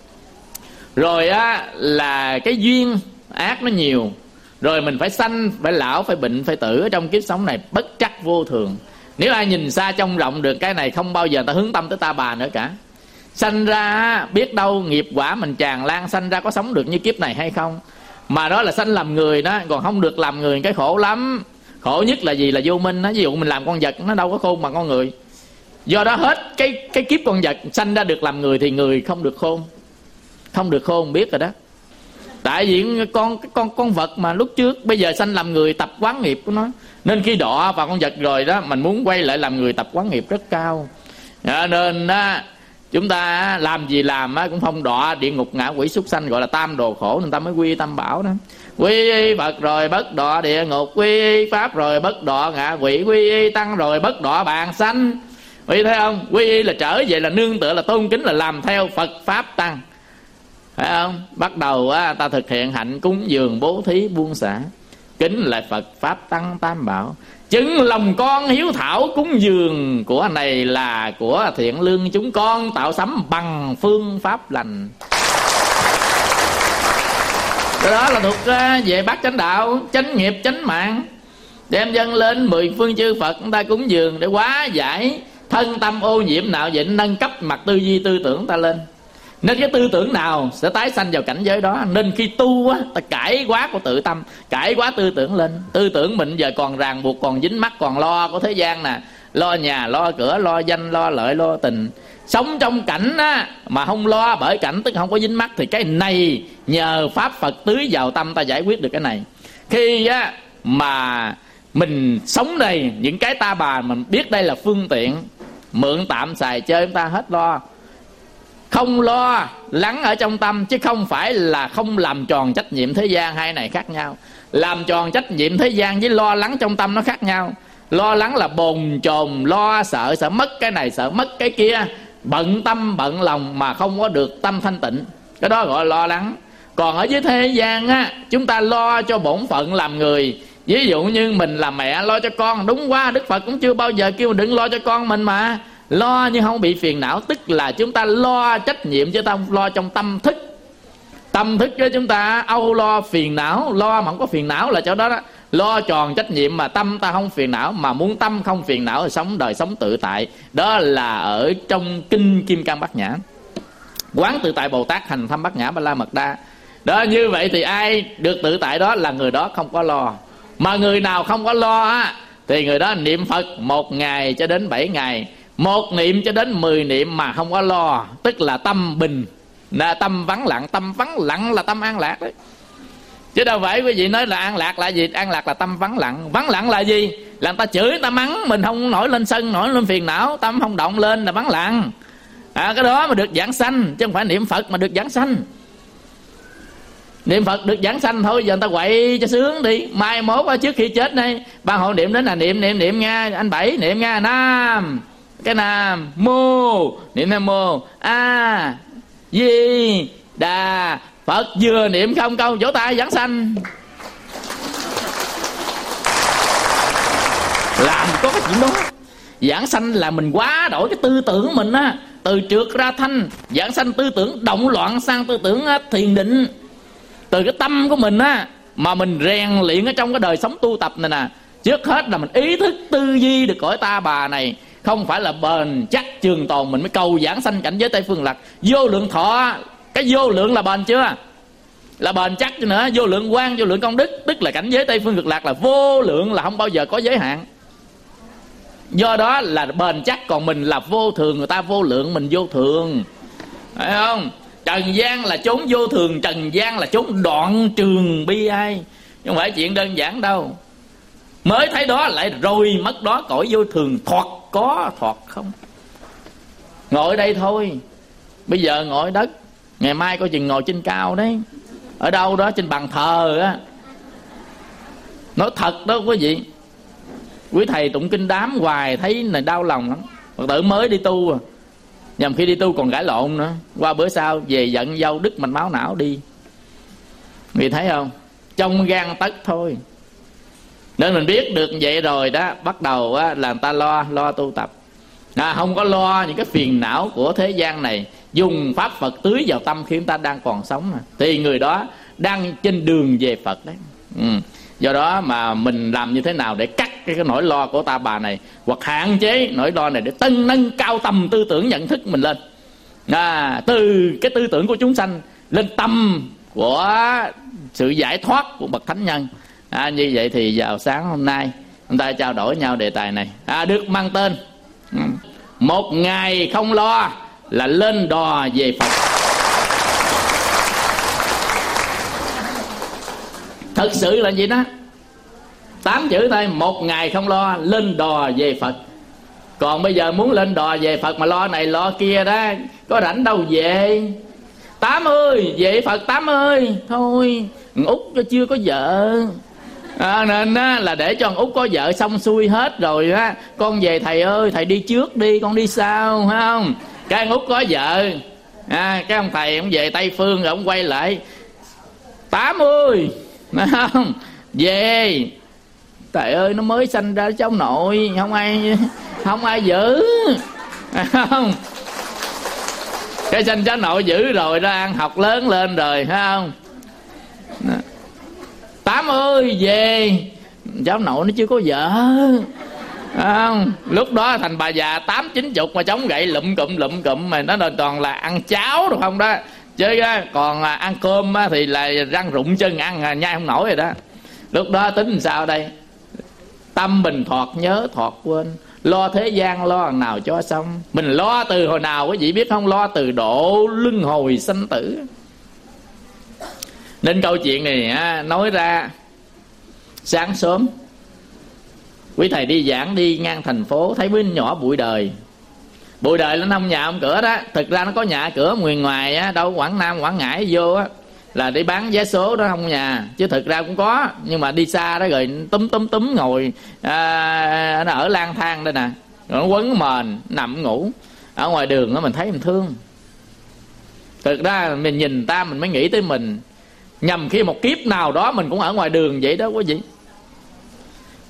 Rồi á là cái duyên ác nó nhiều. Rồi mình phải sanh, phải lão, phải bệnh, phải tử ở trong kiếp sống này bất trắc vô thường. Nếu ai nhìn xa trông rộng được cái này, không bao giờ ta hướng tâm tới ta bà nữa cả. Sanh ra biết đâu nghiệp quả mình tràn lan, sanh ra có sống được như kiếp này hay không. Mà đó là sanh làm người đó, còn không được làm người cái khổ lắm. Khổ nhất là gì? Là vô minh đó. Ví dụ mình làm con vật nó đâu có khôn bằng con người. Do đó hết cái cái kiếp con vật sanh ra được làm người thì người không được khôn. Không được khôn biết rồi đó. Tại vì con con con vật mà lúc trước bây giờ sanh làm người, tập quán nghiệp của nó. Nên khi đọa vào con vật rồi đó, mình muốn quay lại làm người tập quán nghiệp rất cao. À, nên á, chúng ta làm gì làm á, cũng không đọa địa ngục ngạ quỷ súc sanh, gọi là tam đồ khổ, nên ta mới quy tam bảo đó. Quy y Phật rồi bất đọa địa ngục, quy y Pháp rồi bất đọa ngạ quỷ, quy y Tăng rồi bất đọa bàn sanh. Quý thấy không? Quy y là trở về, là nương tựa, là tôn kính, là làm theo Phật Pháp Tăng. Phải không? Bắt đầu á, ta thực hiện hạnh cúng dường, bố thí, buông xả, kính lại Phật Pháp Tăng Tam Bảo. Chứng lòng con hiếu thảo cúng dường của này là của thiện lương chúng con, tạo sắm bằng phương pháp lành. Đó là thuộc về bát chánh đạo, chánh nghiệp, chánh mạng. Đem dâng lên mười phương chư Phật, chúng ta cúng dường để hóa giải thân tâm ô nhiễm nào vậy, nâng cấp mặt tư duy tư tưởng ta lên. Nên cái tư tưởng nào sẽ tái sanh vào cảnh giới đó. Nên khi tu á, ta cải quá của tự tâm, cải quá tư tưởng lên. Tư tưởng mình giờ còn ràng buộc, còn dính mắc, còn lo của thế gian nè, lo nhà, lo cửa, lo danh, lo lợi, lo tình. Sống trong cảnh á, mà không lo bởi cảnh, tức không có dính mắc, thì cái này nhờ Pháp Phật tưới vào tâm ta giải quyết được cái này. Khi á, mà mình sống đây, những cái ta bà mình biết đây là phương tiện mượn tạm xài chơi, chúng ta hết lo. Không lo lắng ở trong tâm, chứ không phải là không làm tròn trách nhiệm thế gian. Hai này khác nhau. Làm tròn trách nhiệm thế gian với lo lắng trong tâm nó khác nhau. Lo lắng là bồn chồn, lo sợ, sợ mất cái này, sợ mất cái kia, bận tâm bận lòng mà không có được tâm thanh tịnh, cái đó gọi là lo lắng. Còn ở dưới thế gian á, chúng ta lo cho bổn phận làm người, Ví dụ như mình là mẹ lo cho con, đúng quá, Đức Phật cũng chưa bao giờ kêu đừng lo cho con mình mà. Lo nhưng không bị phiền não, tức là chúng ta lo trách nhiệm chứ ta không lo trong tâm thức. Tâm thức cho chúng ta âu lo phiền não, lo mà không có phiền não là chỗ đó đó. Lo tròn trách nhiệm mà tâm ta không phiền não, mà muốn tâm không phiền não thì sống đời sống tự tại. Đó là ở trong kinh Kim Cang Bát Nhã. Quán tự tại Bồ Tát hành thâm Bát Nhã Ba La Mật Đa. Đó, như vậy thì ai được tự tại đó là người đó không có lo. Mà người nào không có lo á thì người đó niệm Phật một ngày cho đến bảy ngày, một niệm cho đến mười niệm mà không có lo, tức là tâm bình, là tâm vắng lặng. Tâm vắng lặng là tâm an lạc đấy, chứ đâu phải quý vị nói là an lạc là gì. An lạc là tâm vắng lặng. Vắng lặng là gì? Là người ta chửi, người ta mắng, mình không nổi lên sân, nổi lên phiền não, tâm không động lên là vắng lặng. À, cái đó mà được giảng sanh, chứ không phải niệm Phật mà được giảng sanh. Niệm Phật được giảng sanh thôi, giờ người ta quậy cho sướng đi. Mai mốt trước khi chết đây, ban hộ niệm đến là niệm niệm niệm nha anh Bảy, niệm nha. Nam cái Nam Mô, niệm Nam Mô A Di Đà Phật. Vừa niệm không câu vỗ tay giảng sanh. Làm có cái chuyện đó. Giảng sanh là mình quá đổi cái tư tưởng mình á, từ trượt ra thanh. Giảng sanh tư tưởng động loạn sang tư tưởng thiền định. Từ cái tâm của mình á mà mình rèn luyện ở trong cái đời sống tu tập này nè. Trước hết là mình ý thức tư duy được cõi ta bà này, không phải là bền chắc trường tồn mình mới cầu giảng sanh cảnh giới Tây Phương Lạc. Vô lượng thọ, cái vô lượng là bền chưa? Là bền chắc chứ nữa. Vô lượng quang, vô lượng công đức, tức là cảnh giới Tây Phương Cực Lạc là vô lượng, là không bao giờ có giới hạn. Do đó là bền chắc. Còn mình là vô thường, người ta vô lượng, mình vô thường, phải không? Trần gian là chốn vô thường, trần gian là chốn đoạn trường bi ai, chứ không phải chuyện đơn giản đâu. Mới thấy đó lại rồi mất đó. Cõi vô thường thoạt có thoạt không. Ngồi đây thôi, bây giờ ngồi đất, ngày mai coi chừng ngồi trên cao đấy. Ở đâu đó trên bàn thờ á. Nói thật đó quý vị, quý thầy tụng kinh đám hoài thấy này đau lòng lắm. Phật tử mới đi tu à, nhằm khi đi tu còn cãi lộn nữa. Qua bữa sau về giận dâu đứt mạch máu não đi. Vì thấy không, trong gan tấc thôi. Nên mình biết được vậy rồi đó, bắt đầu á, là người ta lo lo tu tập, à, không có lo những cái phiền não của thế gian này. Dùng pháp Phật tưới vào tâm khi chúng ta đang còn sống, thì người đó đang trên đường về Phật đấy. ừ. Do đó mà mình làm như thế nào để cắt cái, cái nỗi lo của ta bà này, hoặc hạn chế nỗi lo này để tân nâng cao tầm tư tưởng nhận thức mình lên, à, từ cái tư tưởng của chúng sanh lên tâm của sự giải thoát của bậc thánh nhân. À, như vậy thì vào sáng hôm nay chúng ta trao đổi nhau đề tài này, à, được mang tên một ngày không lo là lên đò về Phật. Thật sự là gì đó, tám chữ thôi, một ngày không lo lên đò về Phật. Còn bây giờ muốn lên đò về Phật mà lo này lo kia đó, có rảnh đâu về. Tám ơi về Phật, Tám ơi thôi, Út cho chưa có vợ, à, nên á, là để cho Út có vợ xong xuôi hết rồi á, con về thầy ơi, thầy đi trước đi, con đi sau, phải không? Cái Út có vợ, à, cái ông thầy ông về Tây Phương rồi ông quay lại, Tám ơi, phải không? Về, trời ơi nó mới sanh ra cháu nội, không ai không ai giữ, phải không? Cái sanh cháu nội giữ rồi đó, ăn học lớn lên rồi, phải không? Tám ơi về, cháu nội nó chưa có vợ, không? Lúc đó thành bà già tám chín chục mà chống gậy lụm cụm lụm cụm mà nó toàn là ăn cháo được không đó, chứ còn ăn cơm thì là răng rụng chân ăn nhai không nổi rồi đó. Lúc đó tính làm sao đây? Tâm mình thoạt nhớ thoạt quên, lo thế gian lo lần nào cho xong. Mình lo từ hồi nào quý vị biết không? Lo từ độ luân hồi sanh tử. Nên câu chuyện này nói ra, sáng sớm quý thầy đi giảng đi ngang thành phố, thấy mấy nhỏ bụi đời. Bụi đời nó nông nhà ông cửa đó. Thực ra nó có nhà cửa ngoài ngoài á, đâu Quảng Nam Quảng Ngãi vô á, là đi bán vé số đó không nhà. Chứ thực ra cũng có, nhưng mà đi xa đó rồi túm túm túm ngồi, à, nó ở lang thang đây nè, rồi nó quấn mền nằm ngủ ở ngoài đường đó. Mình thấy mình thương. Thực ra mình nhìn ta mình mới nghĩ tới mình. Nhằm khi một kiếp nào đó mình cũng ở ngoài đường vậy đó quý vị.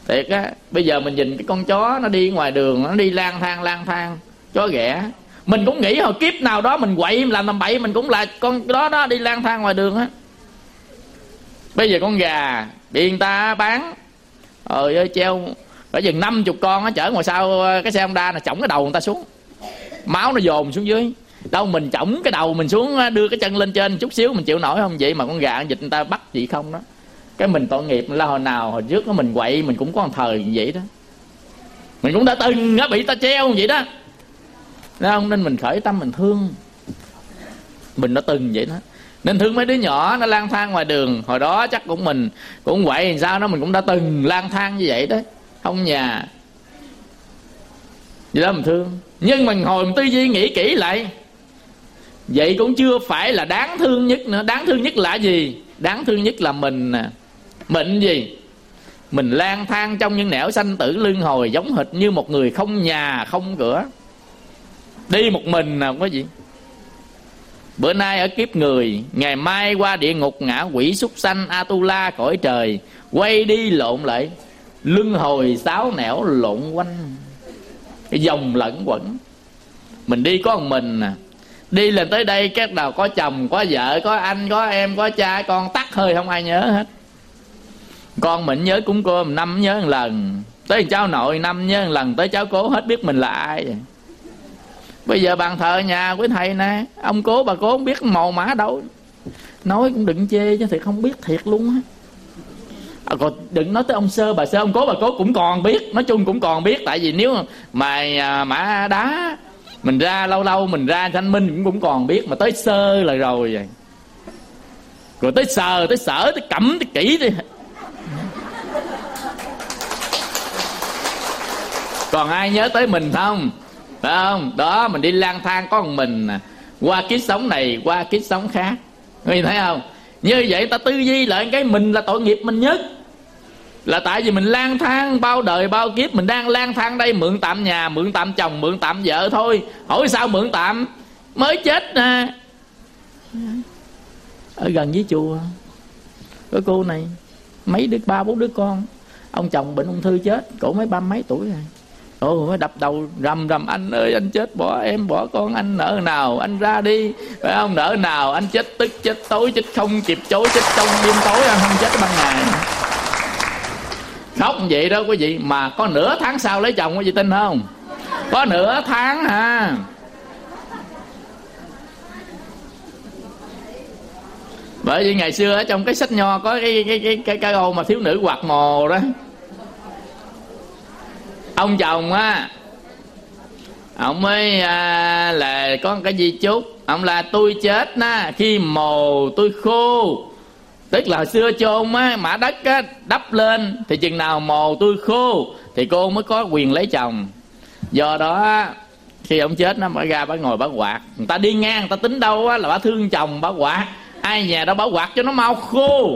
Thiệt á, bây giờ mình nhìn cái con chó nó đi ngoài đường, nó đi lang thang lang thang, chó ghẻ, mình cũng nghĩ hồi kiếp nào đó mình quậy làm tầm bậy, mình cũng là con đó đó đi lang thang ngoài đường á. Bây giờ con gà bị người ta bán, trời ơi treo phải chừng năm chục con á, chở ngoài sau cái xe Honda là chổng cái đầu người ta xuống, máu nó dồn xuống dưới. Đâu mình chổng cái đầu mình xuống, đưa cái chân lên trên chút xíu mình chịu nổi không? Vậy mà con gà dịch người ta bắt vậy không đó. Cái mình tội nghiệp là hồi nào hồi trước đó mình quậy mình cũng có một thời vậy đó, mình cũng đã từng á bị ta treo vậy đó, thấy không? Nên mình khởi tâm mình thương, mình đã từng vậy đó. Nên thương mấy đứa nhỏ nó lang thang ngoài đường. Hồi đó chắc cũng mình cũng quậy làm sao đó, mình cũng đã từng lang thang như vậy đó, không nhà. Vậy đó mình thương. Nhưng mà hồi mình tư duy nghĩ kỹ lại, vậy cũng chưa phải là đáng thương nhất nữa. Đáng thương nhất là gì? Đáng thương nhất là mình nè. Mình gì? Mình lang thang trong những nẻo sanh tử luân hồi, giống hệt như một người không nhà không cửa, đi một mình nào có gì. Bữa nay ở kiếp người, ngày mai qua địa ngục ngã quỷ súc sanh Atula cõi trời, quay đi lộn lại, luân hồi sáu nẻo lộn quanh, cái dòng lẫn quẩn. Mình đi có một mình nè, đi lên tới đây các đầu có chồng, có vợ, có anh, có em, có cha, con tắt hơi không ai nhớ hết. Con mình nhớ cúng cơm năm nhớ một lần, tới cháu nội năm nhớ một lần, tới cháu cố hết biết mình là ai vậy. Bây giờ bàn thờ nhà quý thầy nè, ông cố bà cố không biết màu mã đâu, nói cũng đừng chê chứ thiệt không biết thiệt luôn á. À, còn đừng nói tới ông sơ bà sơ, ông cố bà cố cũng còn biết, nói chung cũng còn biết. Tại vì nếu mà à, mã đá mình ra lâu lâu mình ra thanh minh cũng, cũng còn biết, mà tới sơ là rồi vậy. Rồi tới sờ, tới sở, tới cẩm, tới kỹ tới. Còn ai nhớ tới mình không? Phải không? Đó, mình đi lang thang có một mình, qua kiếp sống này qua kiếp sống khác. Ngươi thấy không? Như vậy ta tư duy lại cái mình là tội nghiệp mình nhất, là tại vì mình lang thang bao đời bao kiếp. Mình đang lang thang đây, mượn tạm nhà, mượn tạm chồng, mượn tạm vợ thôi. Hỏi sao mượn tạm? Mới chết nè. Ở gần với chùa có cô này, mấy đứa ba bốn đứa con, ông chồng bệnh ung thư chết, cổ mấy ba mấy tuổi rồi. Ồ, mới đập đầu rầm rầm: anh ơi anh chết bỏ em bỏ con, anh nỡ nào anh ra đi, phải không? Nỡ nào anh chết tức chết tối, chết không kịp chối, chết trong đêm tối, anh không chết ban ngày. Khóc vậy đó quý vị. Mà có nửa tháng sau lấy chồng, quý vị tin không? Có nửa tháng ha. Bởi vì ngày xưa ở trong cái sách nho có cái cái cái cái, cái câu mà thiếu nữ quạt mồ đó. Ông chồng á, ông mới à, là có cái di chúc, ông là tôi chết á, khi mồ tôi khô. Tức là hồi xưa chôn á, mã đất á, đắp lên, thì chừng nào mồ tôi khô thì cô mới có quyền lấy chồng. Do đó khi ông chết nó bà ra bà ngồi bà quạt. Người ta đi ngang người ta tính đâu á, là bà thương chồng bà quạt. Ai nhà đâu bà quạt cho nó mau khô.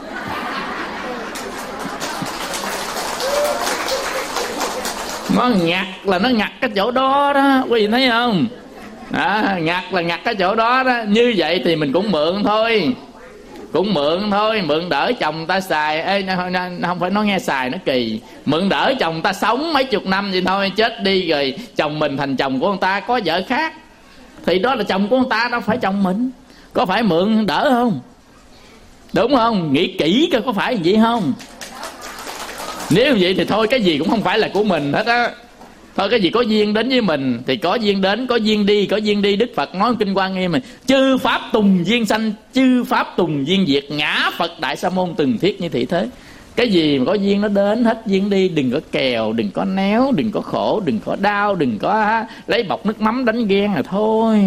Nó ngặt là nó ngặt cái chỗ đó đó, quý vị thấy không? À, ngặt là ngặt cái chỗ đó đó. Như vậy thì mình cũng mượn thôi, cũng mượn thôi, mượn đỡ chồng ta xài. Ê, không phải nói nghe xài nó kỳ. Mượn đỡ chồng ta sống mấy chục năm vậy thôi, chết đi rồi chồng mình thành chồng của ông ta có vợ khác, thì đó là chồng của ông ta, đâu phải chồng mình. Có phải mượn đỡ không? Đúng không? Nghĩ kỹ coi có phải vậy không? Nếu vậy thì thôi, cái gì cũng không phải là của mình hết á. Thôi cái gì có duyên đến với mình thì có duyên đến, có duyên đi, có duyên đi. Đức Phật nói kinh Hoa Nghiêm: chư pháp tùng duyên sanh, chư pháp tùng duyên diệt, ngã Phật đại sa môn từng thiết như thị thế. Cái gì mà có duyên nó đến, hết duyên đi. Đừng có kèo, đừng có néo, đừng có khổ, đừng có đau, đừng có lấy bọc nước mắm đánh ghen là thôi.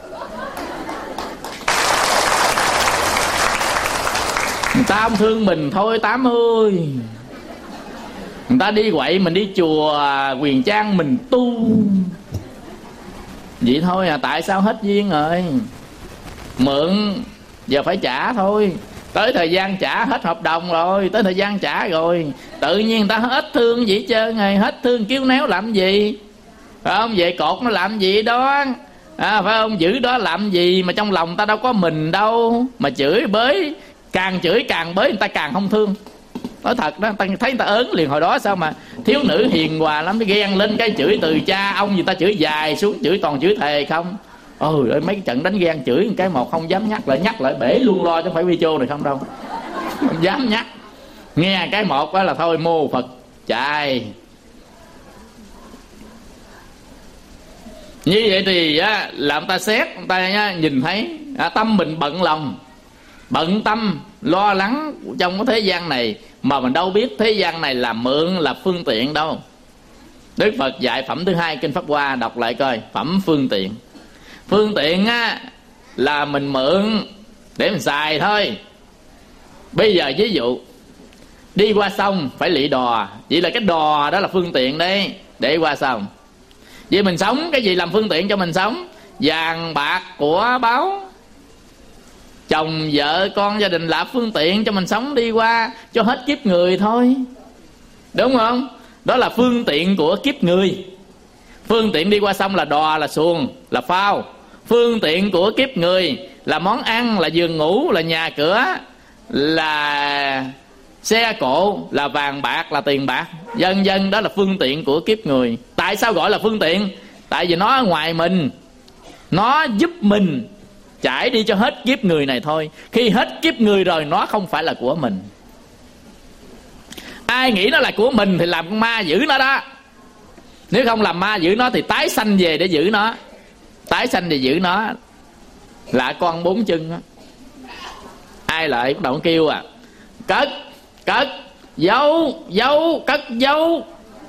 Người ta không thương mình thôi Tám ơi. Người ta đi quậy mình đi chùa Quyền Trang mình tu vậy thôi à. Tại sao hết duyên rồi? Mượn giờ phải trả thôi. Tới thời gian trả hết hợp đồng rồi, tới thời gian trả rồi, tự nhiên người ta hết thương vậy trơn rồi. Hết thương kêu néo làm gì, phải không? Vậy cột nó làm gì đó à, phải không? Giữ đó làm gì mà trong lòng ta đâu có mình đâu. Mà chửi bới, càng chửi càng bới, người ta càng không thương. Nói thật đó, ta thấy người ta ớn liền. Hồi đó sao mà thiếu nữ hiền hòa lắm, cái ghen lên cái chửi từ cha ông gì ta chửi dài xuống, chửi toàn chửi thề không. Ôi ơi, mấy cái trận đánh ghen chửi cái một không dám nhắc lại, nhắc lại bể luôn lo chứ không phải video này không đâu. Không dám nhắc. Nghe cái một đó là thôi mô Phật chạy. Như vậy thì á, làm ta xét, ta nhá, nhìn thấy à, tâm mình bận lòng, bận tâm, lo lắng trong cái thế gian này, mà mình đâu biết thế gian này là mượn, là phương tiện đâu. Đức Phật dạy phẩm thứ hai Kinh Pháp Hoa, đọc lại coi. Phẩm phương tiện. Phương tiện á, là mình mượn để mình xài thôi. Bây giờ ví dụ đi qua sông phải lỵ đò, vậy là cái đò đó là phương tiện đấy để qua sông. Vậy mình sống cái gì làm phương tiện cho mình sống? Vàng bạc của báu, chồng vợ con gia đình là phương tiện cho mình sống đi qua cho hết kiếp người thôi, đúng không? Đó là phương tiện của kiếp người. Phương tiện đi qua sông là đò, là xuồng, là phao. Phương tiện của kiếp người là món ăn, là giường ngủ, là nhà cửa, là xe cộ, là vàng bạc, là tiền bạc, vân vân. Đó là phương tiện của kiếp người. Tại sao gọi là phương tiện? Tại vì nó ở ngoài mình, nó giúp mình trải đi cho hết kiếp người này thôi. Khi hết kiếp người rồi nó không phải là của mình. Ai nghĩ nó là của mình thì làm con ma giữ nó đó. Nếu không làm ma giữ nó thì tái sanh về để giữ nó. Tái sanh để giữ nó là con bốn chân đó. Ai lại bắt đầu kêu à, cất, cất, giấu, giấu, cất, giấu.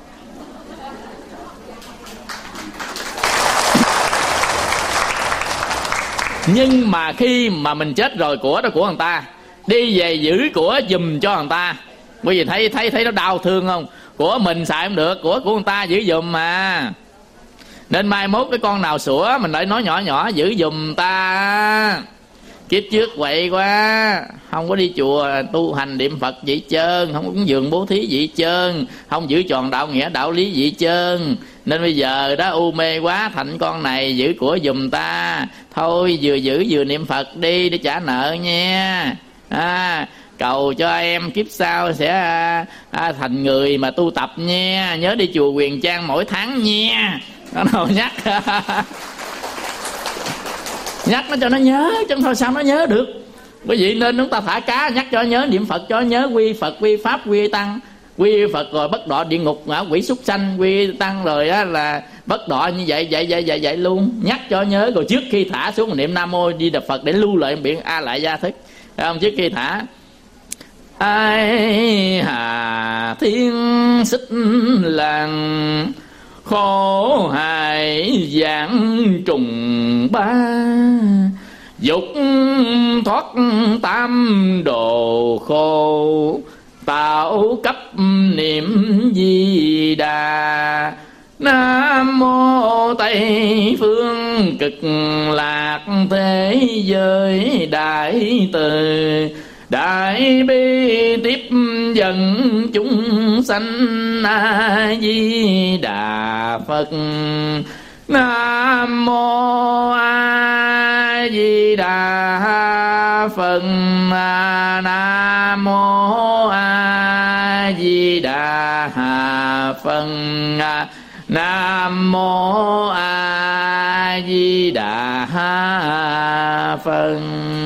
Nhưng mà khi mà mình chết rồi, của đó của người ta, đi về giữ của giùm cho người ta. Bởi vì thấy thấy thấy nó đau thương không? Của mình xài không được, của của người ta giữ giùm mà. Nên mai mốt cái con nào sủa mình lại nói nhỏ nhỏ giữ giùm ta. Kiếp trước vậy quá, không có đi chùa tu hành niệm Phật gì trơn, không có cúng dường bố thí gì trơn, không giữ tròn đạo nghĩa đạo lý gì trơn. Nên bây giờ đó u mê quá, thành con này giữ của giùm ta. Thôi vừa giữ vừa niệm Phật đi để trả nợ nha. À, cầu cho em kiếp sau sẽ à, à, thành người mà tu tập nha. Nhớ đi chùa Huyền Trang mỗi tháng nha. Nó đâu nhắc. Nhắc nó cho nó nhớ, chứ thôi sao nó nhớ được. Bởi vậy nên chúng ta thả cá nhắc cho nó nhớ niệm Phật, cho nó nhớ quy Phật, quy Pháp, quy Tăng. Quy Phật rồi bất đọa địa ngục, ngạ quỷ súc sanh. Quy Tăng rồi á là bất đọa như vậy, vậy vậy vậy vậy luôn. Nhắc cho nhớ rồi trước khi thả xuống niệm Nam Mô Di Đà Phật để lưu lại biển A Lại Gia Thức. Thấy không? Trước khi thả ai hà thiên xích làng, khổ hại giảng trùng ba, dục thoát tam đồ khổ, tạo cấp niệm Di Đà. Nam mô Tây phương cực lạc thế giới đại từ, đại bi tiếp dẫn chúng sanh A Di Đà Phật. Nam mô A Di Đà Phật. Nam mô A Di Đà Phật. Nam mô A Di Đà Phật.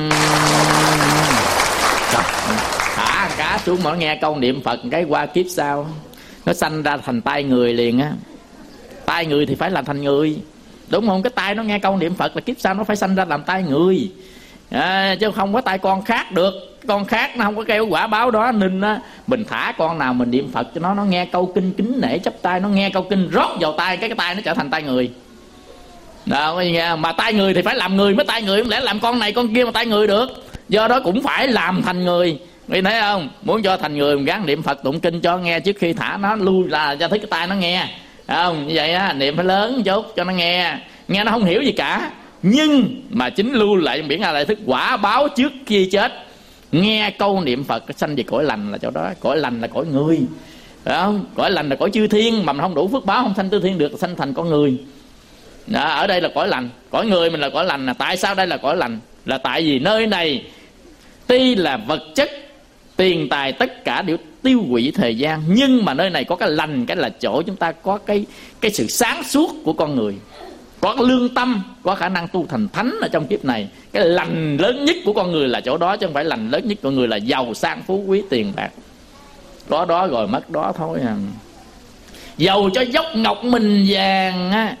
Thả cá xuống mà nó nghe câu niệm Phật cái qua kiếp sau nó sanh ra thành tai người liền á. Tai người thì phải làm thành người, đúng không? Cái tai nó nghe câu niệm Phật là kiếp sau nó phải sanh ra làm tai người à, chứ không có tai con khác được. Con khác nó không có kêu quả báo đó. Nên á, mình thả con nào mình niệm Phật cho nó, nó nghe câu kinh kính nể chấp tay, nó nghe câu kinh rót vào tai, cái cái tai nó trở thành tai người. Đó, nghe mà tai người thì phải làm người mới tai người, không lẽ làm con này con kia mà tai người được. Do đó cũng phải làm thành người. Vì thấy không? Muốn cho thành người mình gắng niệm Phật tụng kinh cho nghe trước khi thả nó lui là cho thấy cái tai nó nghe. Không? Như vậy á, niệm phải lớn chút cho nó nghe. Nghe nó không hiểu gì cả, nhưng mà chính lưu lại trong biển A Lại Thức quả báo trước khi chết. Nghe câu niệm Phật sanh về cõi lành là chỗ đó. Cõi lành là cõi người, phải không? Cõi lành là cõi chư thiên, mà mình không đủ phước báo không sanh chư thiên được, sanh thành con người. Đó, ở đây là cõi lành. Cõi người mình là cõi lành. Là tại sao đây là cõi lành? Là tại vì nơi này tuy là vật chất, tiền tài tất cả đều tiêu hủy thời gian. Nhưng mà nơi này có cái lành, cái là chỗ chúng ta có cái cái sự sáng suốt của con người, có lương tâm, có khả năng tu thành thánh ở trong kiếp này. Cái lành lớn nhất của con người là chỗ đó, chứ không phải lành lớn nhất của con người là giàu sang phú quý tiền bạc. Có đó rồi mất đó thôi à. Giàu cho dốc ngọc mình vàng á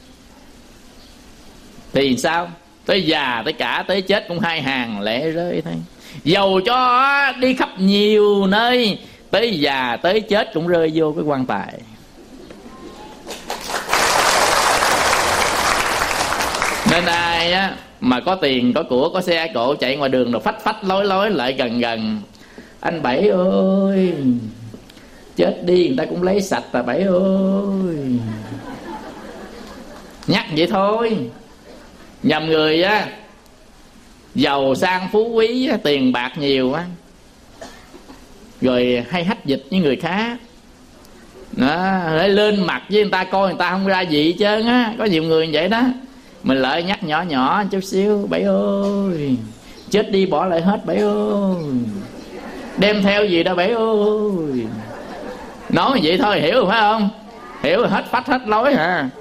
thì sao? Tới già tới cả tới chết cũng hai hàng lệ rơi thôi. Giàu cho đi khắp nhiều nơi, tới già tới chết cũng rơi vô cái quan tài. Nên ai á mà có tiền, có của, có xe cộ chạy ngoài đường rồi phách phách lối lối lại gần gần: anh Bảy ơi, chết đi người ta cũng lấy sạch à Bảy ơi. Nhắc vậy thôi. Nhầm người á, giàu sang phú quý, tiền bạc nhiều á, rồi hay hách dịch với người khác đó, lên mặt với người ta coi người ta không ra gì hết trơn á. Có nhiều người như vậy đó. Mình lại nhắc nhỏ nhỏ chút xíu: Bảy ơi, chết đi bỏ lại hết Bảy ơi, đem theo gì đâu Bảy ơi. Nói vậy thôi, hiểu phải không? Hiểu hết phách hết lối hả?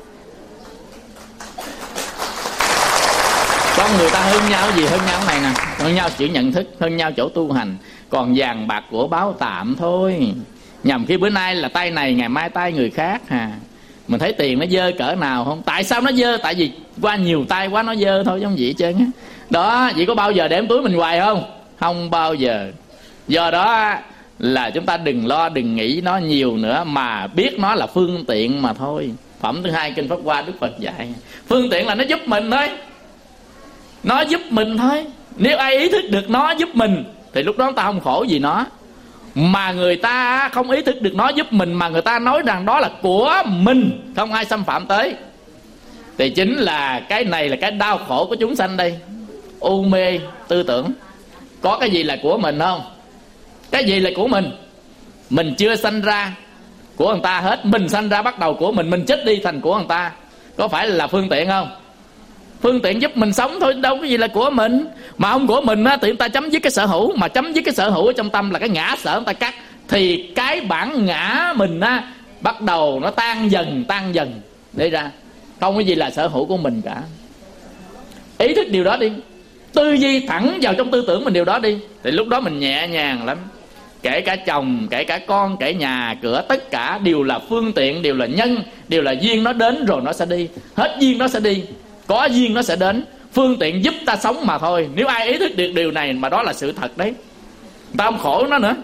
Con người ta hơn nhau gì? Hơn nhau này nè, hơn nhau chữ nhận thức, hơn nhau chỗ tu hành. Còn vàng bạc của báo tạm thôi. Nhằm khi bữa nay là tay này, ngày mai tay người khác hà. Mình thấy tiền nó dơ cỡ nào không? Tại sao nó dơ? Tại vì qua nhiều tay quá nó dơ thôi, giống vậy trơn á. Đó, vậy có bao giờ đếm túi mình hoài không? Không bao giờ. Do đó là chúng ta đừng lo, đừng nghĩ nó nhiều nữa, mà biết nó là phương tiện mà thôi. Phẩm thứ hai Kinh Pháp Hoa Đức Phật dạy, phương tiện là nó giúp mình thôi. Nó giúp mình thôi. Nếu ai ý thức được nó giúp mình thì lúc đó ta không khổ gì nó. Mà người ta không ý thức được nó giúp mình, mà người ta nói rằng đó là của mình, không ai xâm phạm tới, thì chính là cái này là cái đau khổ của chúng sanh đây. U mê tư tưởng. Có cái gì là của mình không? Cái gì là của mình? Mình chưa sanh ra, của người ta hết. Mình sanh ra bắt đầu của mình, mình chết đi thành của người ta. Có phải là phương tiện không? Phương tiện giúp mình sống thôi, đâu có gì là của mình. Mà không của mình á, thì người ta chấm dứt cái sở hữu. Mà chấm dứt cái sở hữu ở trong tâm là cái ngã sở người ta cắt, thì cái bản ngã mình á bắt đầu nó tan dần, tan dần để ra. Không có gì là sở hữu của mình cả. Ý thức điều đó đi, tư duy thẳng vào trong tư tưởng mình điều đó đi, thì lúc đó mình nhẹ nhàng lắm. Kể cả chồng, kể cả con, kể nhà cửa, tất cả đều là phương tiện, đều là nhân, đều là duyên. Nó đến rồi nó sẽ đi, hết duyên nó sẽ đi, có duyên nó sẽ đến. Phương tiện giúp ta sống mà thôi. Nếu ai ý thức được điều này mà đó là sự thật đấy, ta không khổ nó nữa.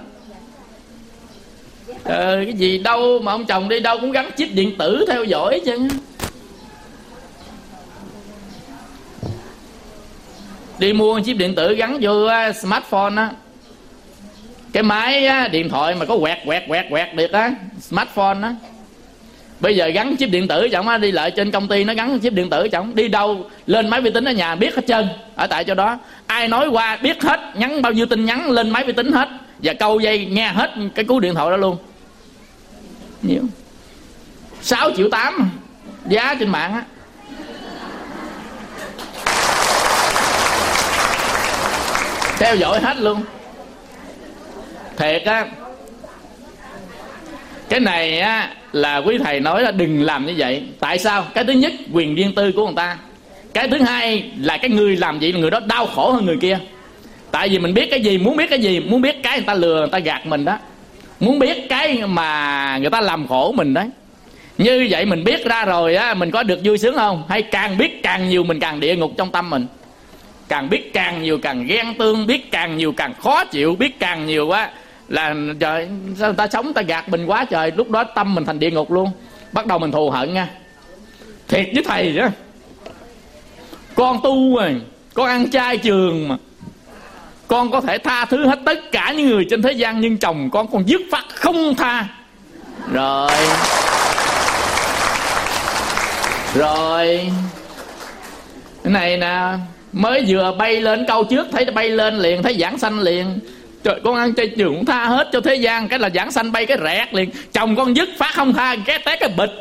Ờ, cái gì đâu mà ông chồng đi đâu cũng gắn chip điện tử theo dõi chứ. Đi mua chip điện tử gắn vô uh, smartphone á, cái máy á, điện thoại mà có quẹt quẹt quẹt quẹt được á, smartphone á. Bây giờ gắn chip điện tử chẳng á, đi lại trên công ty nó gắn chip điện tử chẳng, đi đâu lên máy vi tính ở nhà biết hết trơn. Ở tại chỗ đó ai nói qua biết hết, nhắn bao nhiêu tin nhắn lên máy vi tính hết, và câu dây nghe hết cái cú điện thoại đó luôn. Nhiều sáu triệu tám giá trên mạng á. Theo dõi hết luôn. Thiệt á. Cái này á là quý thầy nói là đừng làm như vậy. Tại sao? Cái thứ nhất, quyền riêng tư của người ta. Cái thứ hai là cái người làm vậy là người đó đau khổ hơn người kia. Tại vì mình biết cái gì, muốn biết cái gì, muốn biết cái người ta lừa, người ta gạt mình đó, muốn biết cái mà người ta làm khổ mình đấy. Như vậy mình biết ra rồi á, mình có được vui sướng không? Hay càng biết càng nhiều mình càng địa ngục trong tâm mình. Càng biết càng nhiều càng ghen tương, biết càng nhiều càng khó chịu, biết càng nhiều á là trời sao người ta sống người ta gạt mình quá trời. Lúc đó tâm mình thành địa ngục luôn. Bắt đầu mình thù hận nha. Thiệt với thầy đó, con tu rồi, con ăn chay trường mà, con có thể tha thứ hết tất cả những người trên thế gian, nhưng chồng con còn dứt khoát không tha. Rồi Rồi cái này nè, mới vừa bay lên câu trước thấy nó bay lên liền, thấy giảng sanh liền. Trời, con ăn chay trường cũng tha hết cho thế gian, cái là giảng sanh bay cái rẹt liền. Chồng con dứt phát không tha, cái té cái bịch,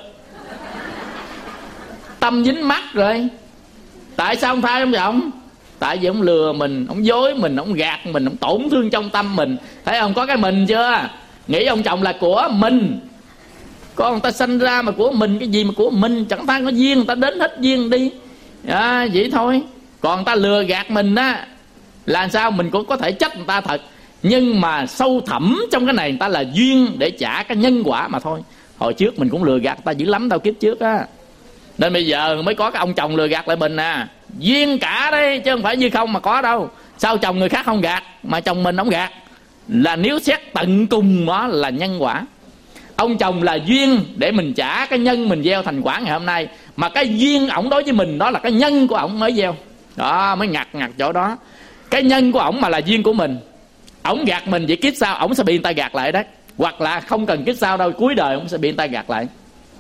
tâm dính mắt rồi. Tại sao không tha trong giọng? Tại vì ông lừa mình, ông dối mình, ông gạt mình, ông tổn thương trong tâm mình. Thấy không? Có cái mình chưa? nghĩ ông chồng là của mình. Con người ta sanh ra mà của mình, cái gì mà của mình, chẳng ta có duyên người ta đến hết duyên đi à, vậy thôi. Còn người ta lừa gạt mình á, là sao mình cũng có thể trách người ta thật, nhưng mà sâu thẳm trong cái này người ta là duyên để trả cái nhân quả mà thôi. Hồi trước mình cũng lừa gạt người ta dữ lắm đâu, kiếp trước á, nên bây giờ mới có cái ông chồng lừa gạt lại mình à. Duyên cả đấy, chứ không phải như không mà có đâu. Sao chồng người khác không gạt mà chồng mình không gạt? Là nếu xét tận cùng đó là nhân quả. Ông chồng là duyên để mình trả cái nhân mình gieo thành quả ngày hôm nay, mà cái duyên ổng đối với mình đó là cái nhân của ổng mới gieo. Đó mới ngặt ngặt chỗ đó. Cái nhân của ổng mà là duyên của mình, ổng gạt mình vậy kiếp sau ổng sẽ bị người ta gạt lại đấy. Hoặc là không cần kiếp sau đâu, cuối đời ổng sẽ bị người ta gạt lại.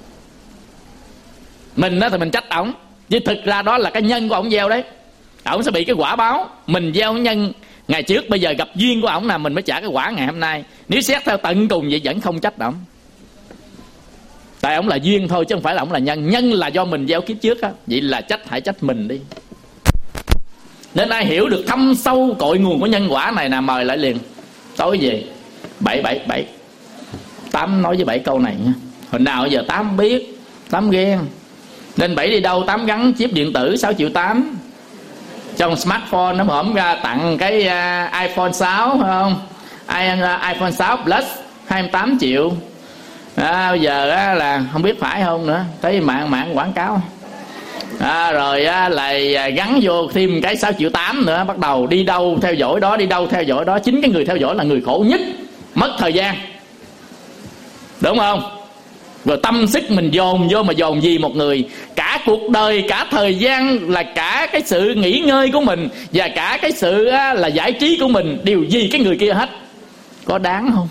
Mình đó thì mình trách ổng, chứ thực ra đó là cái nhân của ổng gieo đấy. Ổng sẽ bị cái quả báo. Mình gieo nhân ngày trước, bây giờ gặp duyên của ổng là mình mới trả cái quả ngày hôm nay. Nếu xét theo tận cùng vậy vẫn không trách ổng, tại ổng là duyên thôi chứ không phải là ổng là nhân. Nhân là do mình gieo kiếp trước á, vậy là trách hãy trách mình đi. Nên ai hiểu được thâm sâu cội nguồn của nhân quả này nè, mời lại liền. Tối về bảy bảy bảy Tám nói với bảy câu này nha. Hồi nào giờ Tám biết, Tám ghen. Nên bảy đi đâu Tám gắn chip điện tử sáu triệu tám trong smartphone. Nó hổm ra tặng cái uh, iPhone sáu phải không? I, uh, iPhone sáu Plus hai mươi tám triệu. À, bây giờ á, là không biết phải không nữa, thấy mạng mạng quảng cáo à, rồi á, lại gắn vô thêm cái sáu triệu tám nữa. Bắt đầu đi đâu theo dõi đó, đi đâu theo dõi đó. Chính cái người theo dõi là người khổ nhất, mất thời gian, đúng không? Rồi tâm sức mình dồn vô, mà dồn gì một người. Cả cuộc đời, cả thời gian, là cả cái sự nghỉ ngơi của mình và cả cái sự á, là giải trí của mình đều vì cái người kia hết. Có đáng không?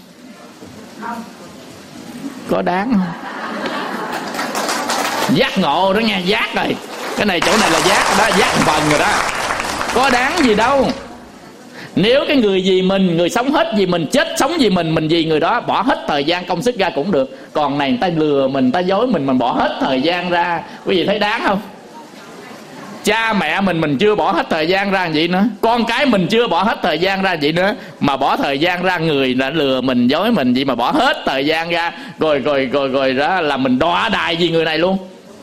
Có đáng không? Giác ngộ đó nha, giác rồi. Cái này chỗ này là giác đó, giác phần rồi đó. Có đáng gì đâu. Nếu cái người vì mình, người sống hết vì mình, chết sống vì mình, mình vì người đó, bỏ hết thời gian công sức ra cũng được. Còn này người ta lừa mình, người ta dối mình, mình bỏ hết thời gian ra, quý vị thấy đáng không? Cha mẹ mình mình chưa bỏ hết thời gian ra vậy nữa, con cái mình chưa bỏ hết thời gian ra vậy nữa, mà bỏ thời gian ra người đã lừa mình, dối mình vậy mà bỏ hết thời gian ra, rồi rồi rồi rồi đó là mình đọa đài vì người này luôn.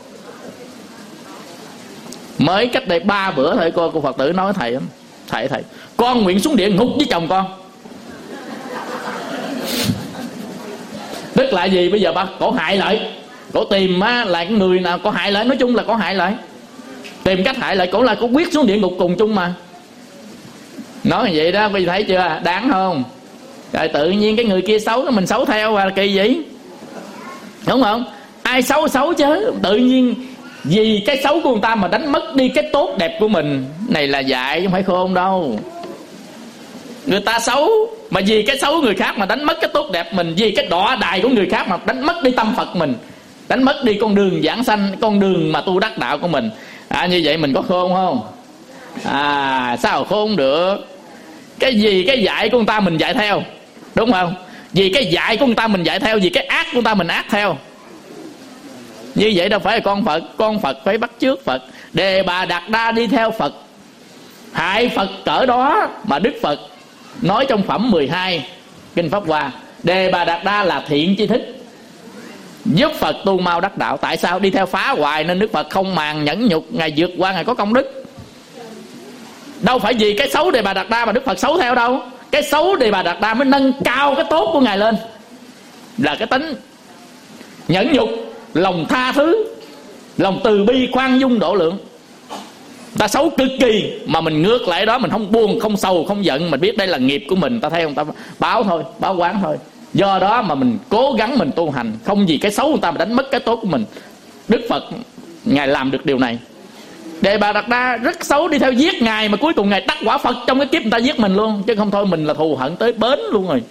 Mới cách đây ba bữa thôi, cô cô Phật tử nói thầy lắm, thầy thầy con nguyện xuống địa ngục với chồng con. Tức là gì? Bây giờ ba cổ hại lại, cổ tìm á, là cái người nào có hại lại, nói chung là có hại lại, tìm cách hại lại cổ, là cổ quyết xuống địa ngục cùng chung mà. Nói như vậy đó, quý vị thấy chưa? Đáng không? Rồi tự nhiên cái người kia xấu, mình xấu theo là kỳ gì? Đúng không? Ai xấu xấu chứ. Tự nhiên vì cái xấu của người ta mà đánh mất đi cái tốt đẹp của mình. Này là dại chứ không phải khôn đâu. Người ta xấu mà vì cái xấu người khác mà đánh mất cái tốt đẹp mình, vì cái đọa đài của người khác mà đánh mất đi tâm Phật mình, đánh mất đi con đường giảng sanh, con đường mà tu đắc đạo của mình. À, như vậy mình có khôn không? À, sao khôn được? Cái gì cái dạy của người ta mình dạy theo, đúng không? Vì cái dạy của người ta mình dạy theo, vì cái ác của người ta mình ác theo. Như vậy đâu phải là con Phật. Con Phật phải bắt chước Phật. Đề Bà Đạt Đa đi theo Phật, hại Phật cỡ đó mà Đức Phật nói trong phẩm mười hai Kinh Pháp Hoa, Đề Bà Đạt Đa là thiện chi thức, giúp Phật tu mau đắc đạo. Tại sao? Đi theo phá hoài nên Đức Phật không màng nhẫn nhục, Ngài vượt qua, Ngài có công đức. Đâu phải vì cái xấu Đề Bà Đạt Đa mà Đức Phật xấu theo đâu. Cái xấu Đề Bà Đạt Đa mới nâng cao cái tốt của Ngài lên, là cái tính nhẫn nhục, lòng tha thứ, lòng từ bi, khoan dung, độ lượng. Ta xấu cực kỳ mà mình ngược lại đó, mình không buồn, không sầu, không giận, mình biết đây là nghiệp của mình, ta theo người ta báo thôi, báo quán thôi. Do đó mà mình cố gắng mình tu hành, không vì cái xấu người ta mà đánh mất cái tốt của mình. Đức Phật Ngài làm được điều này. Đề Bà Đạt Đa rất xấu, đi theo giết Ngài mà cuối cùng Ngài đắc quả Phật trong cái kiếp người ta giết mình luôn. Chứ không thôi mình là thù hận tới bến luôn rồi.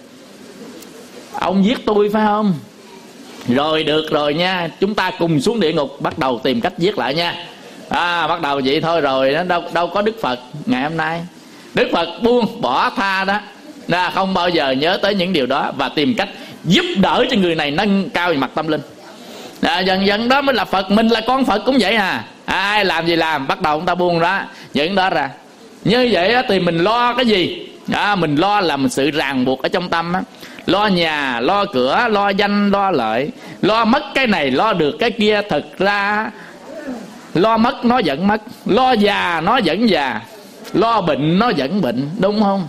Ông giết tôi phải không? Rồi được rồi nha, chúng ta cùng xuống địa ngục, bắt đầu tìm cách giết lại nha. À, bắt đầu vậy thôi rồi đó, đâu đâu có Đức Phật ngày hôm nay. Đức Phật buông bỏ tha đó, là không bao giờ nhớ tới những điều đó và tìm cách giúp đỡ cho người này nâng cao về mặt tâm linh. À, dần dần đó mới là Phật. Mình là con Phật cũng vậy à. Ai làm gì làm, bắt đầu chúng ta buông ra những đó ra. Như vậy đó, thì mình lo cái gì? À, mình lo là mình sự ràng buộc ở trong tâm á. lo nhà, lo cửa, lo danh, lo lợi, lo mất cái này, lo được cái kia. Thực ra lo mất nó vẫn mất, lo già nó vẫn già, lo bệnh nó vẫn bệnh, đúng không?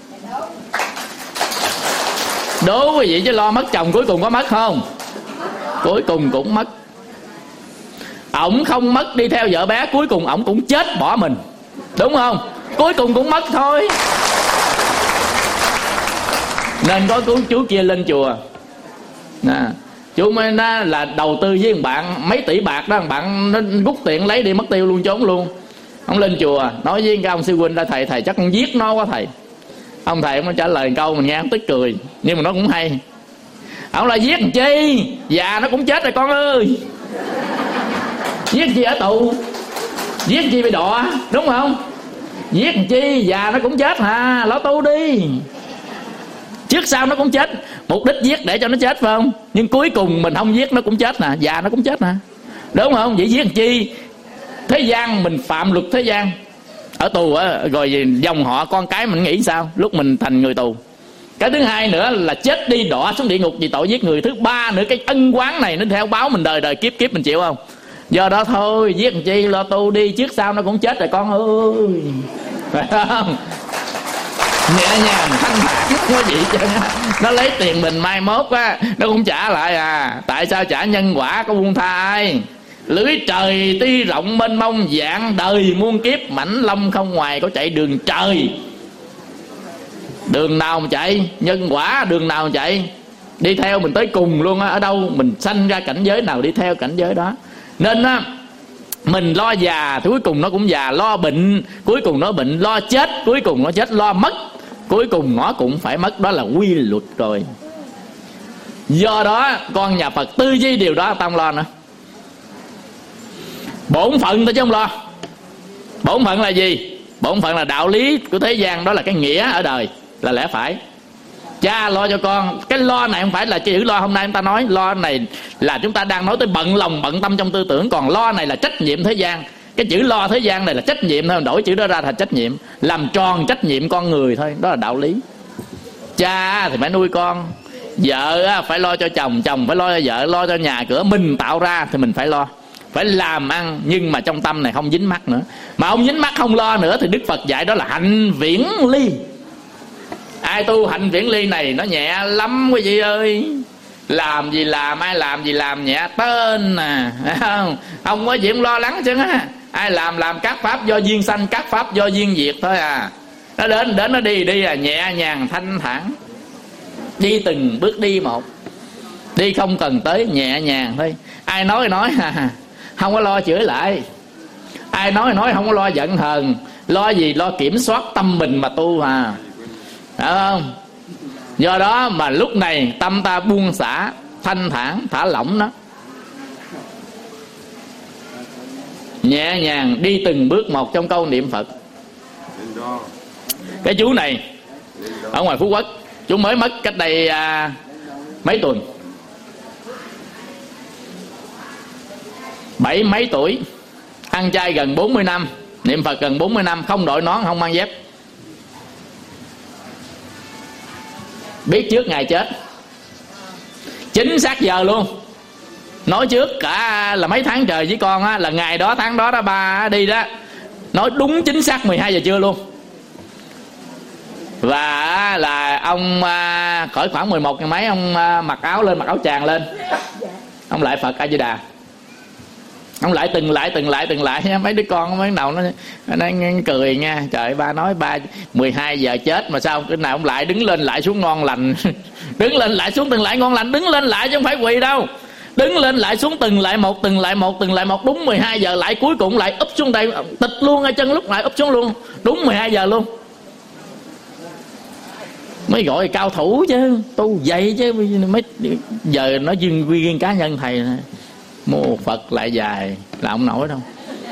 Đố quý vị, chứ lo mất chồng cuối cùng có mất không? Cuối cùng cũng mất. Ổng không mất đi theo vợ bé, cuối cùng ổng cũng chết bỏ mình, đúng không? Cuối cùng cũng mất thôi. Nên có chú, chú kia lên chùa nè, chú mới nói là đầu tư với bạn mấy tỷ bạc đó, bạn nó rút tiền lấy đi mất tiêu luôn, trốn luôn. Ông lên chùa nói với cái ông sư huynh là thầy, thầy chắc con giết nó quá thầy. Ông thầy ông trả lời câu mình nghe ông tức cười, nhưng mà nó cũng hay. Ông là giết làm chi, già nó cũng chết rồi con ơi. Giết chi ở tù, giết chi bị đọa, đúng không? Giết làm chi, già nó cũng chết hà, lo tu đi. Trước sau nó cũng chết. Mục đích giết để cho nó chết phải không? Nhưng cuối cùng mình không giết nó cũng chết nè, già nó cũng chết nè, đúng không? Vậy giết làm chi? Thế gian mình phạm luật thế gian, ở tù á, rồi dòng họ con cái mình nghĩ sao lúc mình thành người tù. Cái thứ hai nữa là chết đi đọa xuống địa ngục vì tội giết người. Thứ ba nữa, cái ân oán này nó theo báo mình đời đời kiếp kiếp, mình chịu không? Do đó thôi, giết làm chi, lo tu đi, trước sau nó cũng chết rồi con ơi, phải không? Nhẹ nhàng thanh thản có gì chứ. Nó lấy tiền mình mai mốt á, nó cũng trả lại à. Tại sao trả? Nhân quả có buông tha ai. Lưới trời tuy rộng mênh mông, dạng đời muôn kiếp, mảnh long không ngoài có chạy đường trời. Đường nào mà chạy, nhân quả đường nào mà chạy, đi theo mình tới cùng luôn á. Ở đâu mình sanh ra cảnh giới nào đi theo cảnh giới đó. Nên á, mình lo già thì cuối cùng nó cũng già, lo bệnh cuối cùng nó bệnh, lo chết cuối cùng nó chết, lo mất cuối cùng nó cũng phải mất. Đó là quy luật rồi. Do đó con nhà Phật tư duy điều đó, ta không lo nữa. Bổn phận thôi chứ không lo. Bổn phận là gì? Bổn phận là đạo lý của thế gian, đó là cái nghĩa ở đời, là lẽ phải. Cha lo cho con. Cái lo này không phải là chữ lo hôm nay chúng ta nói. Lo này là chúng ta đang nói tới bận lòng bận tâm trong tư tưởng. Còn lo này là trách nhiệm thế gian. Cái chữ lo thế gian này là trách nhiệm thôi, đổi chữ đó ra thành trách nhiệm, làm tròn trách nhiệm con người thôi. Đó là đạo lý. Cha thì phải nuôi con, vợ phải lo cho chồng, chồng phải lo cho vợ, lo cho nhà cửa. Mình tạo ra thì mình phải lo, phải làm ăn, nhưng mà trong tâm này không dính mắc nữa. Mà không dính mắc không lo nữa thì Đức Phật dạy đó là hạnh viễn ly. Ai tu hạnh viễn ly này nó nhẹ lắm quý vị ơi. Làm gì làm, ai làm gì làm nhẹ tên à, không không có gì cũng lo lắng chứ á. Ai làm làm các pháp do duyên sanh, các pháp do duyên diệt thôi à. Nó đến đến nó đi đi à, nhẹ nhàng thanh thản, đi từng bước đi một, đi không cần tới, nhẹ nhàng thôi. Ai nói nói à, không có lo chửi lại. Ai nói nói không có lo giận hờn. Lo gì? Lo kiểm soát tâm mình mà tu à, phải không? Do đó mà lúc này tâm ta buông xả, thanh thản, thả lỏng đó, nhẹ nhàng đi từng bước một trong câu niệm Phật. Cái chú này ở ngoài Phú Quốc, chú mới mất cách đây à, mấy tuần, bảy mấy tuổi, ăn chay gần bốn mươi năm, niệm Phật gần bốn mươi năm, không đội nón, không mang dép. Biết trước ngày chết, chính xác giờ luôn. Nói trước cả là mấy tháng trời với con á, là ngày đó tháng đó đó ba đi đó, nói đúng chính xác mười hai giờ trưa luôn. Và là ông khỏi khoảng mười một ngày mấy, ông mặc áo lên, mặc áo tràng lên, ông lại Phật A Di Đà, ông lại từng lại từng lại từng lại. Mấy đứa con mấy đầu nó, nó cười nha, trời ba nói ba mười hai giờ chết mà sao cái nào ông lại đứng lên lại xuống ngon lành. Đứng lên lại xuống từng lại ngon lành, đứng lên lại chứ không phải quỳ đâu. Đứng lên lại xuống từng lại một, từng lại một, từng lại một, đúng mười hai giờ lại, cuối cùng lại úp xuống đây tịch luôn, ngay chân lúc lại úp xuống luôn, đúng mười hai giờ luôn. Mới gọi cao thủ chứ, tu vậy chứ. Mấy giờ nói riêng riêng cá nhân thầy này, mô Phật lại dài là không nổi đâu.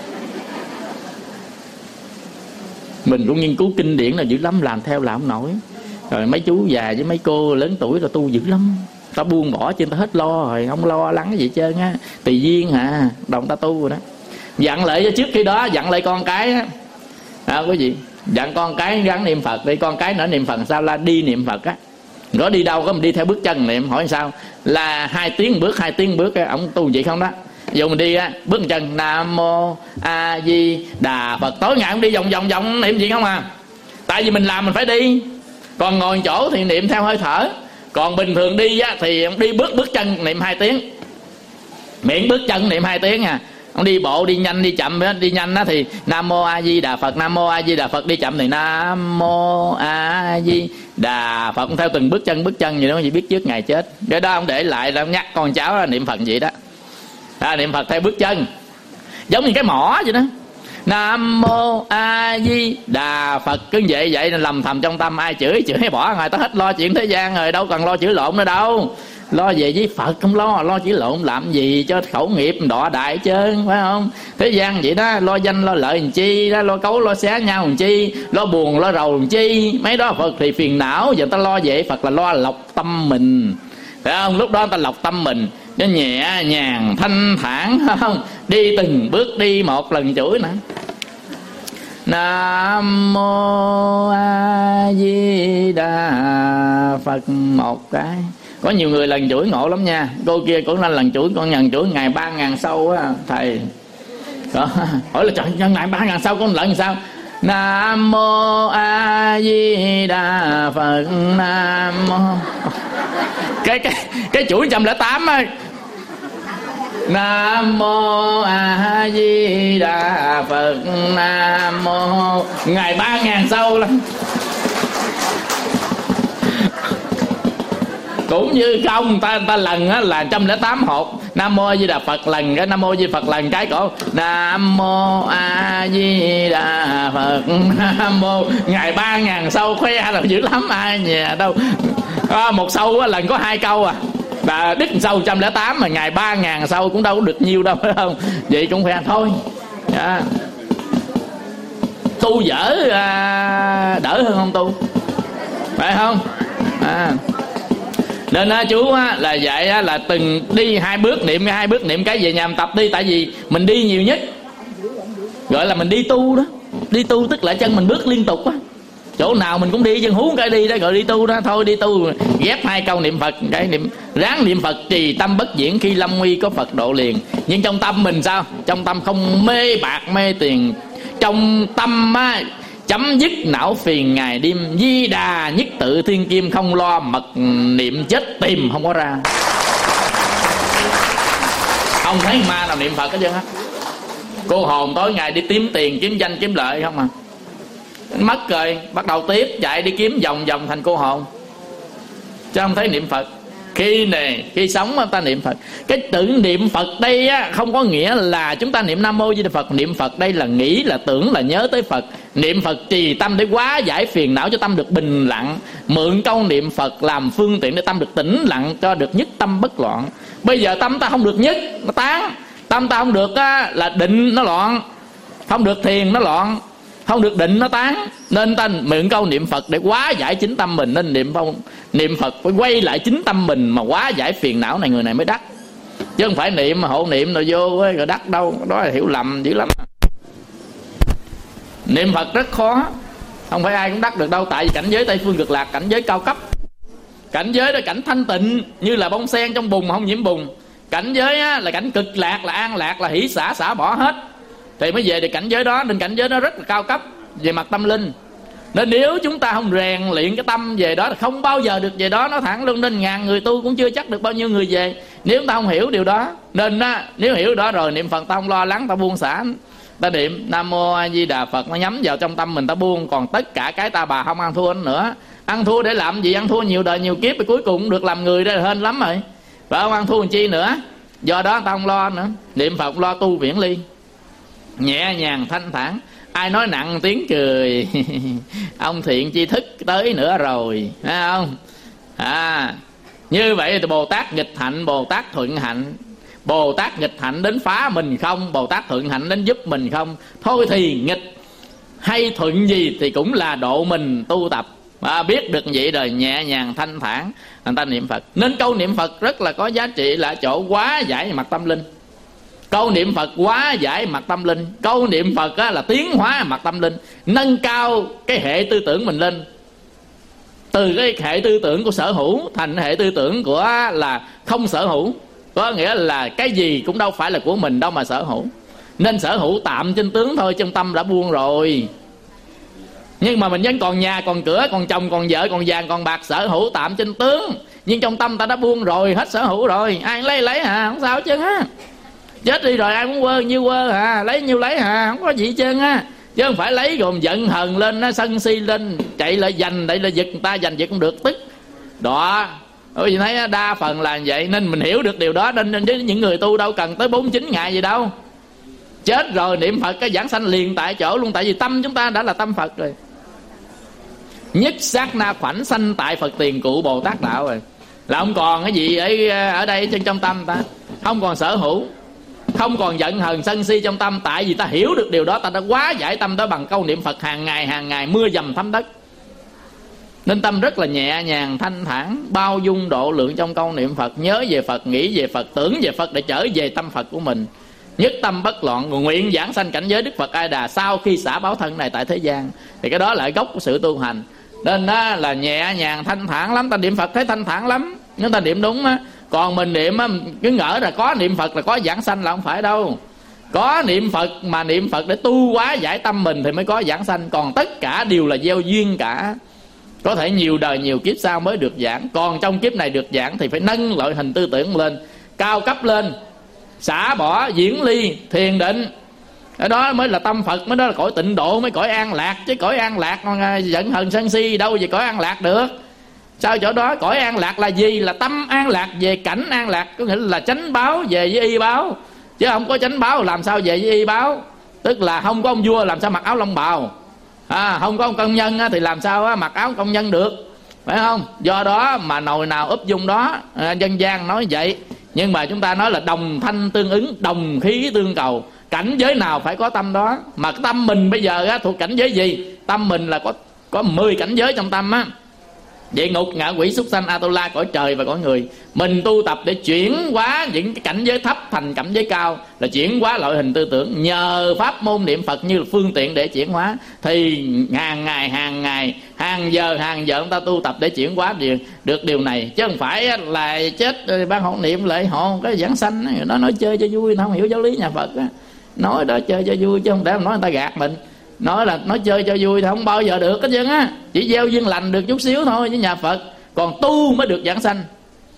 Mình cũng nghiên cứu kinh điển là dữ lắm, làm theo là không nổi. Rồi mấy chú già với mấy cô lớn tuổi là tu dữ lắm, ta buông bỏ trên ta hết lo rồi, không lo lắng gì hết trơn á, tùy duyên hả, đồng ta tu rồi đó. Dặn lại trước khi đó, dặn lại con cái á, à, quý vị, dặn con cái gắn niệm Phật đi. Con cái nữa niệm Phật sao? Là đi niệm Phật á, Có đi đâu có mình đi theo bước chân niệm. Hỏi sao? Là hai tiếng bước, hai tiếng bước. Ông tu vậy không đó. Dù mình đi á, bước chân Nam Mô A Di Đà Phật, tối ngày ông đi vòng vòng vòng niệm gì không à. Tại vì mình làm mình phải đi. Còn ngồi chỗ thì niệm theo hơi thở. Còn bình thường đi á, thì ông đi bước bước chân niệm hai tiếng. Miệng bước chân niệm hai tiếng à. Ông đi bộ đi nhanh đi chậm, đi nhanh á thì Nam Mô A Di Đà Phật, Nam Mô A Di Đà Phật. Đi chậm thì Nam Mô A Di Đà Phật. Ông theo từng bước chân bước chân gì đó, chỉ biết trước ngày chết. Cái đó ông để lại là ông nhắc con cháu là niệm Phật vậy đó. À, niệm Phật theo bước chân, giống như cái mỏ vậy đó. Nam Mô A Di Đà Phật. Cứ vậy vậy nên lầm thầm trong tâm. Ai chửi chửi bỏ rồi, ta hết lo chuyện thế gian rồi, đâu cần lo chửi lộn nữa đâu. Lo về với Phật không lo, lo chửi lộn làm gì cho khẩu nghiệp đọa đại chứ, phải không? Thế gian vậy đó, lo danh lo lợi làm chi đó, lo cấu lo xé nhau làm chi, lo buồn lo rầu làm chi. Mấy đó Phật thì phiền não, giờ ta lo vậy. Phật là lo lọc tâm mình, phải không? Lúc đó ta lọc tâm mình cho nhẹ nhàng thanh thản, không? Đi từng bước đi một lần chuỗi nữa. Nam Mô A Di Đà Phật một cái. Có nhiều người lần chuỗi ngộ lắm nha. Cô kia cũng lên lần chuỗi, con lần chuỗi ngày ba ngàn sâu á thầy. Đó. Hỏi là trời, ngày ba ngàn sâu con lần sao? Nam Mô A Di Đà Phật, Nam Mô. Cái cái cái chuỗi một trăm lẻ tám á. Nam Mô A Di Đà Phật, Nam Mô. Ngày ba ngàn sâu lắm. Cũng như không ta ta lần á là một trăm lẻ tám hộp Nam Mô A Di Đà Phật lần cái Nam Mô A Di Phật lần cái cổ Nam Mô A Di Đà Phật, Nam Mô. Ngày ba ngàn sâu khoe rồi dữ lắm, ai nhà đâu. À, một sâu á, lần có hai câu à. Và đứt sâu một trăm lẻ tám mà ngày ba ngàn sâu cũng đâu có được nhiều đâu, phải không? Vậy cũng khoe thôi. Dạ. Tu dở à, đỡ hơn không tu, phải không? À. Nên á, chú á, là dạy á, là từng đi hai bước niệm hai bước niệm cái về nhà mình tập đi. Tại vì mình đi nhiều nhất, gọi là mình đi tu đó. Đi tu tức là chân mình bước liên tục á. Chỗ nào mình cũng đi, chân hú cái đi đó, gọi đi tu đó. Thôi đi tu ghép hai câu niệm Phật, cái niệm ráng niệm Phật trì tâm bất diễn, khi lâm nguy có Phật độ liền. Nhưng trong tâm mình sao? Trong tâm không mê bạc mê tiền. Trong tâm á, chấm dứt não phiền ngày đêm, Di Đà nhất tự thiên kim, không lo mật niệm chết tìm không có ra. Ông thấy ma nào niệm Phật hết trơn á. Cô hồn tối ngày đi kiếm tiền, kiếm danh, kiếm lợi không à. Mất rồi, bắt đầu tiếp chạy đi kiếm vòng vòng thành cô hồn, chứ không thấy niệm Phật. Khi này khi sống ta niệm Phật. Cái tự niệm Phật đây á, không có nghĩa là chúng ta niệm Nam Mô Di Đà Phật. Niệm Phật đây là nghĩ, là tưởng, là nhớ tới Phật. Niệm Phật trì tâm để hóa giải phiền não cho tâm được bình lặng. Mượn câu niệm Phật làm phương tiện để tâm được tĩnh lặng, cho được nhất tâm bất loạn. Bây giờ tâm ta không được nhất, nó tán. Tâm ta không được á, là định nó loạn. Không được thiền nó loạn. Không được định nó tán. Nên ta mượn câu niệm Phật để hóa giải chính tâm mình. Nên niệm phong niệm Phật phải quay lại chính tâm mình mà hóa giải phiền não này, người này mới đắc. Chứ không phải niệm mà hộ niệm rồi vô ấy, rồi đắc đâu. Đó là hiểu lầm dữ lắm. Niệm Phật rất khó, không phải ai cũng đắc được đâu. Tại vì cảnh giới Tây Phương Cực Lạc cảnh giới cao cấp. Cảnh giới đó cảnh thanh tịnh, như là bông sen trong bùn mà không nhiễm bùn. Cảnh giới á, là cảnh cực lạc, là an lạc, là hỷ xả, xả bỏ hết thì mới về được cảnh giới đó. Nên cảnh giới đó rất là cao cấp về mặt tâm linh. Nên nếu chúng ta không rèn luyện cái tâm về đó thì không bao giờ được về đó. Nó thẳng luôn. Nên ngàn người tu cũng chưa chắc được bao nhiêu người về, nếu chúng ta không hiểu điều đó. Nên á, nếu hiểu đó rồi niệm Phật ta không lo lắng, ta buông xả. Ta niệm Nam Mô A Di Đà Phật, nó nhắm vào trong tâm mình, ta buông. Còn tất cả cái ta bà không ăn thua nữa. Ăn thua để làm gì? Ăn thua nhiều đời nhiều kiếp thì cuối cùng cũng được làm người đó là hên lắm rồi, phải không? Ăn thua làm chi nữa. Do đó ta không lo nữa. Niệm Phật lo tu viễn ly, nhẹ nhàng thanh thản. Ai nói nặng tiếng cười ông thiện chi thức tới nữa rồi, thấy không? À, như vậy thì Bồ Tát nghịch hạnh, Bồ Tát thuận hạnh. Bồ Tát nghịch hạnh đến phá mình không, Bồ Tát thuận hạnh đến giúp mình không. Thôi thì nghịch hay thuận gì thì cũng là độ mình tu tập. À, biết được vậy rồi nhẹ nhàng thanh thản người ta niệm Phật. Nên câu niệm Phật rất là có giá trị, là chỗ hóa giải về mặt tâm linh. Câu niệm Phật hóa giải mặt tâm linh. Câu niệm Phật á, là tiến hóa mặt tâm linh, nâng cao cái hệ tư tưởng mình lên. từ cái hệ tư tưởng của sở hữu thành hệ tư tưởng của là không sở hữu. Có nghĩa là cái gì cũng đâu phải là của mình đâu mà sở hữu. Nên sở hữu tạm trên tướng thôi, trong tâm đã buông rồi. Nhưng mà mình vẫn còn nhà, còn cửa, còn chồng, còn vợ, còn vàng, còn bạc, sở hữu tạm trên tướng. Nhưng trong tâm ta đã buông rồi, hết sở hữu rồi. Ai lấy lấy hả, không sao hết trơn á. Chết đi rồi ai muốn quơ nhiêu quơ hả, lấy nhiêu lấy hả, không có gì hết trơn á. Chứ không phải lấy rồi giận hờn lên, sân si lên, chạy lại giành, lại là giật người ta, giành giật không được, tức. Đó, bởi vì thấy đa phần là vậy. Nên mình hiểu được điều đó. Nên với những người tu đâu cần tới bốn mươi chín ngày gì đâu. Chết rồi niệm Phật cái giảng sanh liền tại chỗ luôn. Tại vì tâm chúng ta đã là tâm Phật rồi. Nhất sát na khoảnh sanh tại Phật tiền cụ Bồ Tát đạo rồi. Là không còn cái gì ở, ở đây trên trong tâm ta. Không còn sở hữu, không còn giận hờn sân si trong tâm. Tại vì ta hiểu được điều đó, ta đã quá giải tâm đó bằng câu niệm Phật hàng ngày hàng ngày, mưa dầm thấm đất. Nên tâm rất là nhẹ nhàng, thanh thản, bao dung độ lượng trong câu niệm Phật. Nhớ về Phật, nghĩ về Phật, tưởng về Phật để trở về tâm Phật của mình. Nhất tâm bất loạn, nguyện giảng sanh cảnh giới Đức Phật A Đà sau khi xả báo thân này tại thế gian. Thì cái đó là gốc của sự tu hành. Nên đó là nhẹ nhàng thanh thản lắm. Ta niệm Phật thấy thanh thản lắm, nếu ta niệm đúng á. Còn mình niệm á, cứ ngỡ là có niệm Phật là có giảng sanh, là không phải đâu. Có niệm Phật mà niệm Phật để tu hóa giải tâm mình thì mới có giảng sanh. Còn tất cả đều là gieo duyên cả. Có thể nhiều đời nhiều kiếp sau mới được giảng. Còn trong kiếp này được giảng thì phải nâng loại hình tư tưởng lên, cao cấp lên, xả bỏ diễn ly thiền định. Ở đó mới là tâm Phật, mới đó là cõi tịnh độ, mới cõi an lạc. Chứ cõi an lạc giận hờn sân si đâu về cõi an lạc được. Sao chỗ đó cõi an lạc là gì? Là tâm an lạc về cảnh an lạc. Có nghĩa là chánh báo về với y báo. Chứ không có chánh báo làm sao về với y báo. Tức là không có ông vua làm sao mặc áo lông bào, à, không có ông công nhân thì làm sao mặc áo công nhân được, phải không? Do đó mà nồi nào úp dung đó, à, dân gian nói vậy. Nhưng mà chúng ta nói là đồng thanh tương ứng, đồng khí tương cầu. Cảnh giới nào phải có tâm đó. Mà cái tâm mình bây giờ á, thuộc cảnh giới gì? Tâm mình là có có mười cảnh giới trong tâm á. Địa ngục, ngạ quỷ, súc sanh, Atula, cõi trời và cõi người. Mình tu tập để chuyển hóa những cái cảnh giới thấp thành cảnh giới cao, là chuyển hóa loại hình tư tưởng. Nhờ pháp môn niệm Phật như là phương tiện để chuyển hóa. Thì hàng ngày, hàng ngày, hàng giờ, hàng giờ chúng ta tu tập để chuyển hóa được, được điều này. Chứ không phải là chết ban hộ niệm lại họ cái giảng sanh. Nó nói chơi cho vui, nó không hiểu giáo lý nhà Phật á. Nói đó chơi cho vui chứ không để nói người ta gạt mình. Nói là nói chơi cho vui thì không bao giờ được hết trơn á. Chỉ gieo duyên lành được chút xíu thôi với nhà Phật. Còn tu mới được giảng sanh.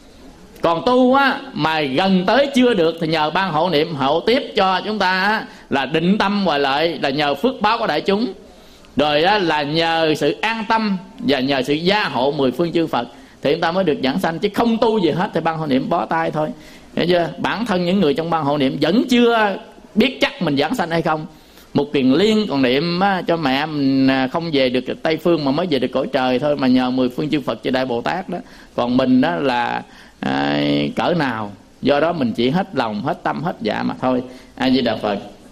Còn tu á mà gần tới chưa được thì nhờ ban hộ niệm hộ tiếp cho chúng ta á, là định tâm hoài lợi, là nhờ phước báo của đại chúng. Rồi á, là nhờ sự an tâm và nhờ sự gia hộ mười phương chư Phật thì chúng ta mới được giảng sanh. Chứ không tu gì hết thì ban hộ niệm bó tay thôi. Hiểu chưa? Bản thân những người trong ban hộ niệm vẫn chưa biết chắc mình giảng sanh hay không. Một Kiền Liên còn niệm á, cho mẹ mình không về được Tây Phương mà mới về được cõi trời thôi, mà nhờ mười phương chư Phật chư Đại Bồ Tát đó. Còn mình đó là à, cỡ nào. Do đó mình chỉ hết lòng, hết tâm, hết dạ mà thôi. A Di Đà Phật.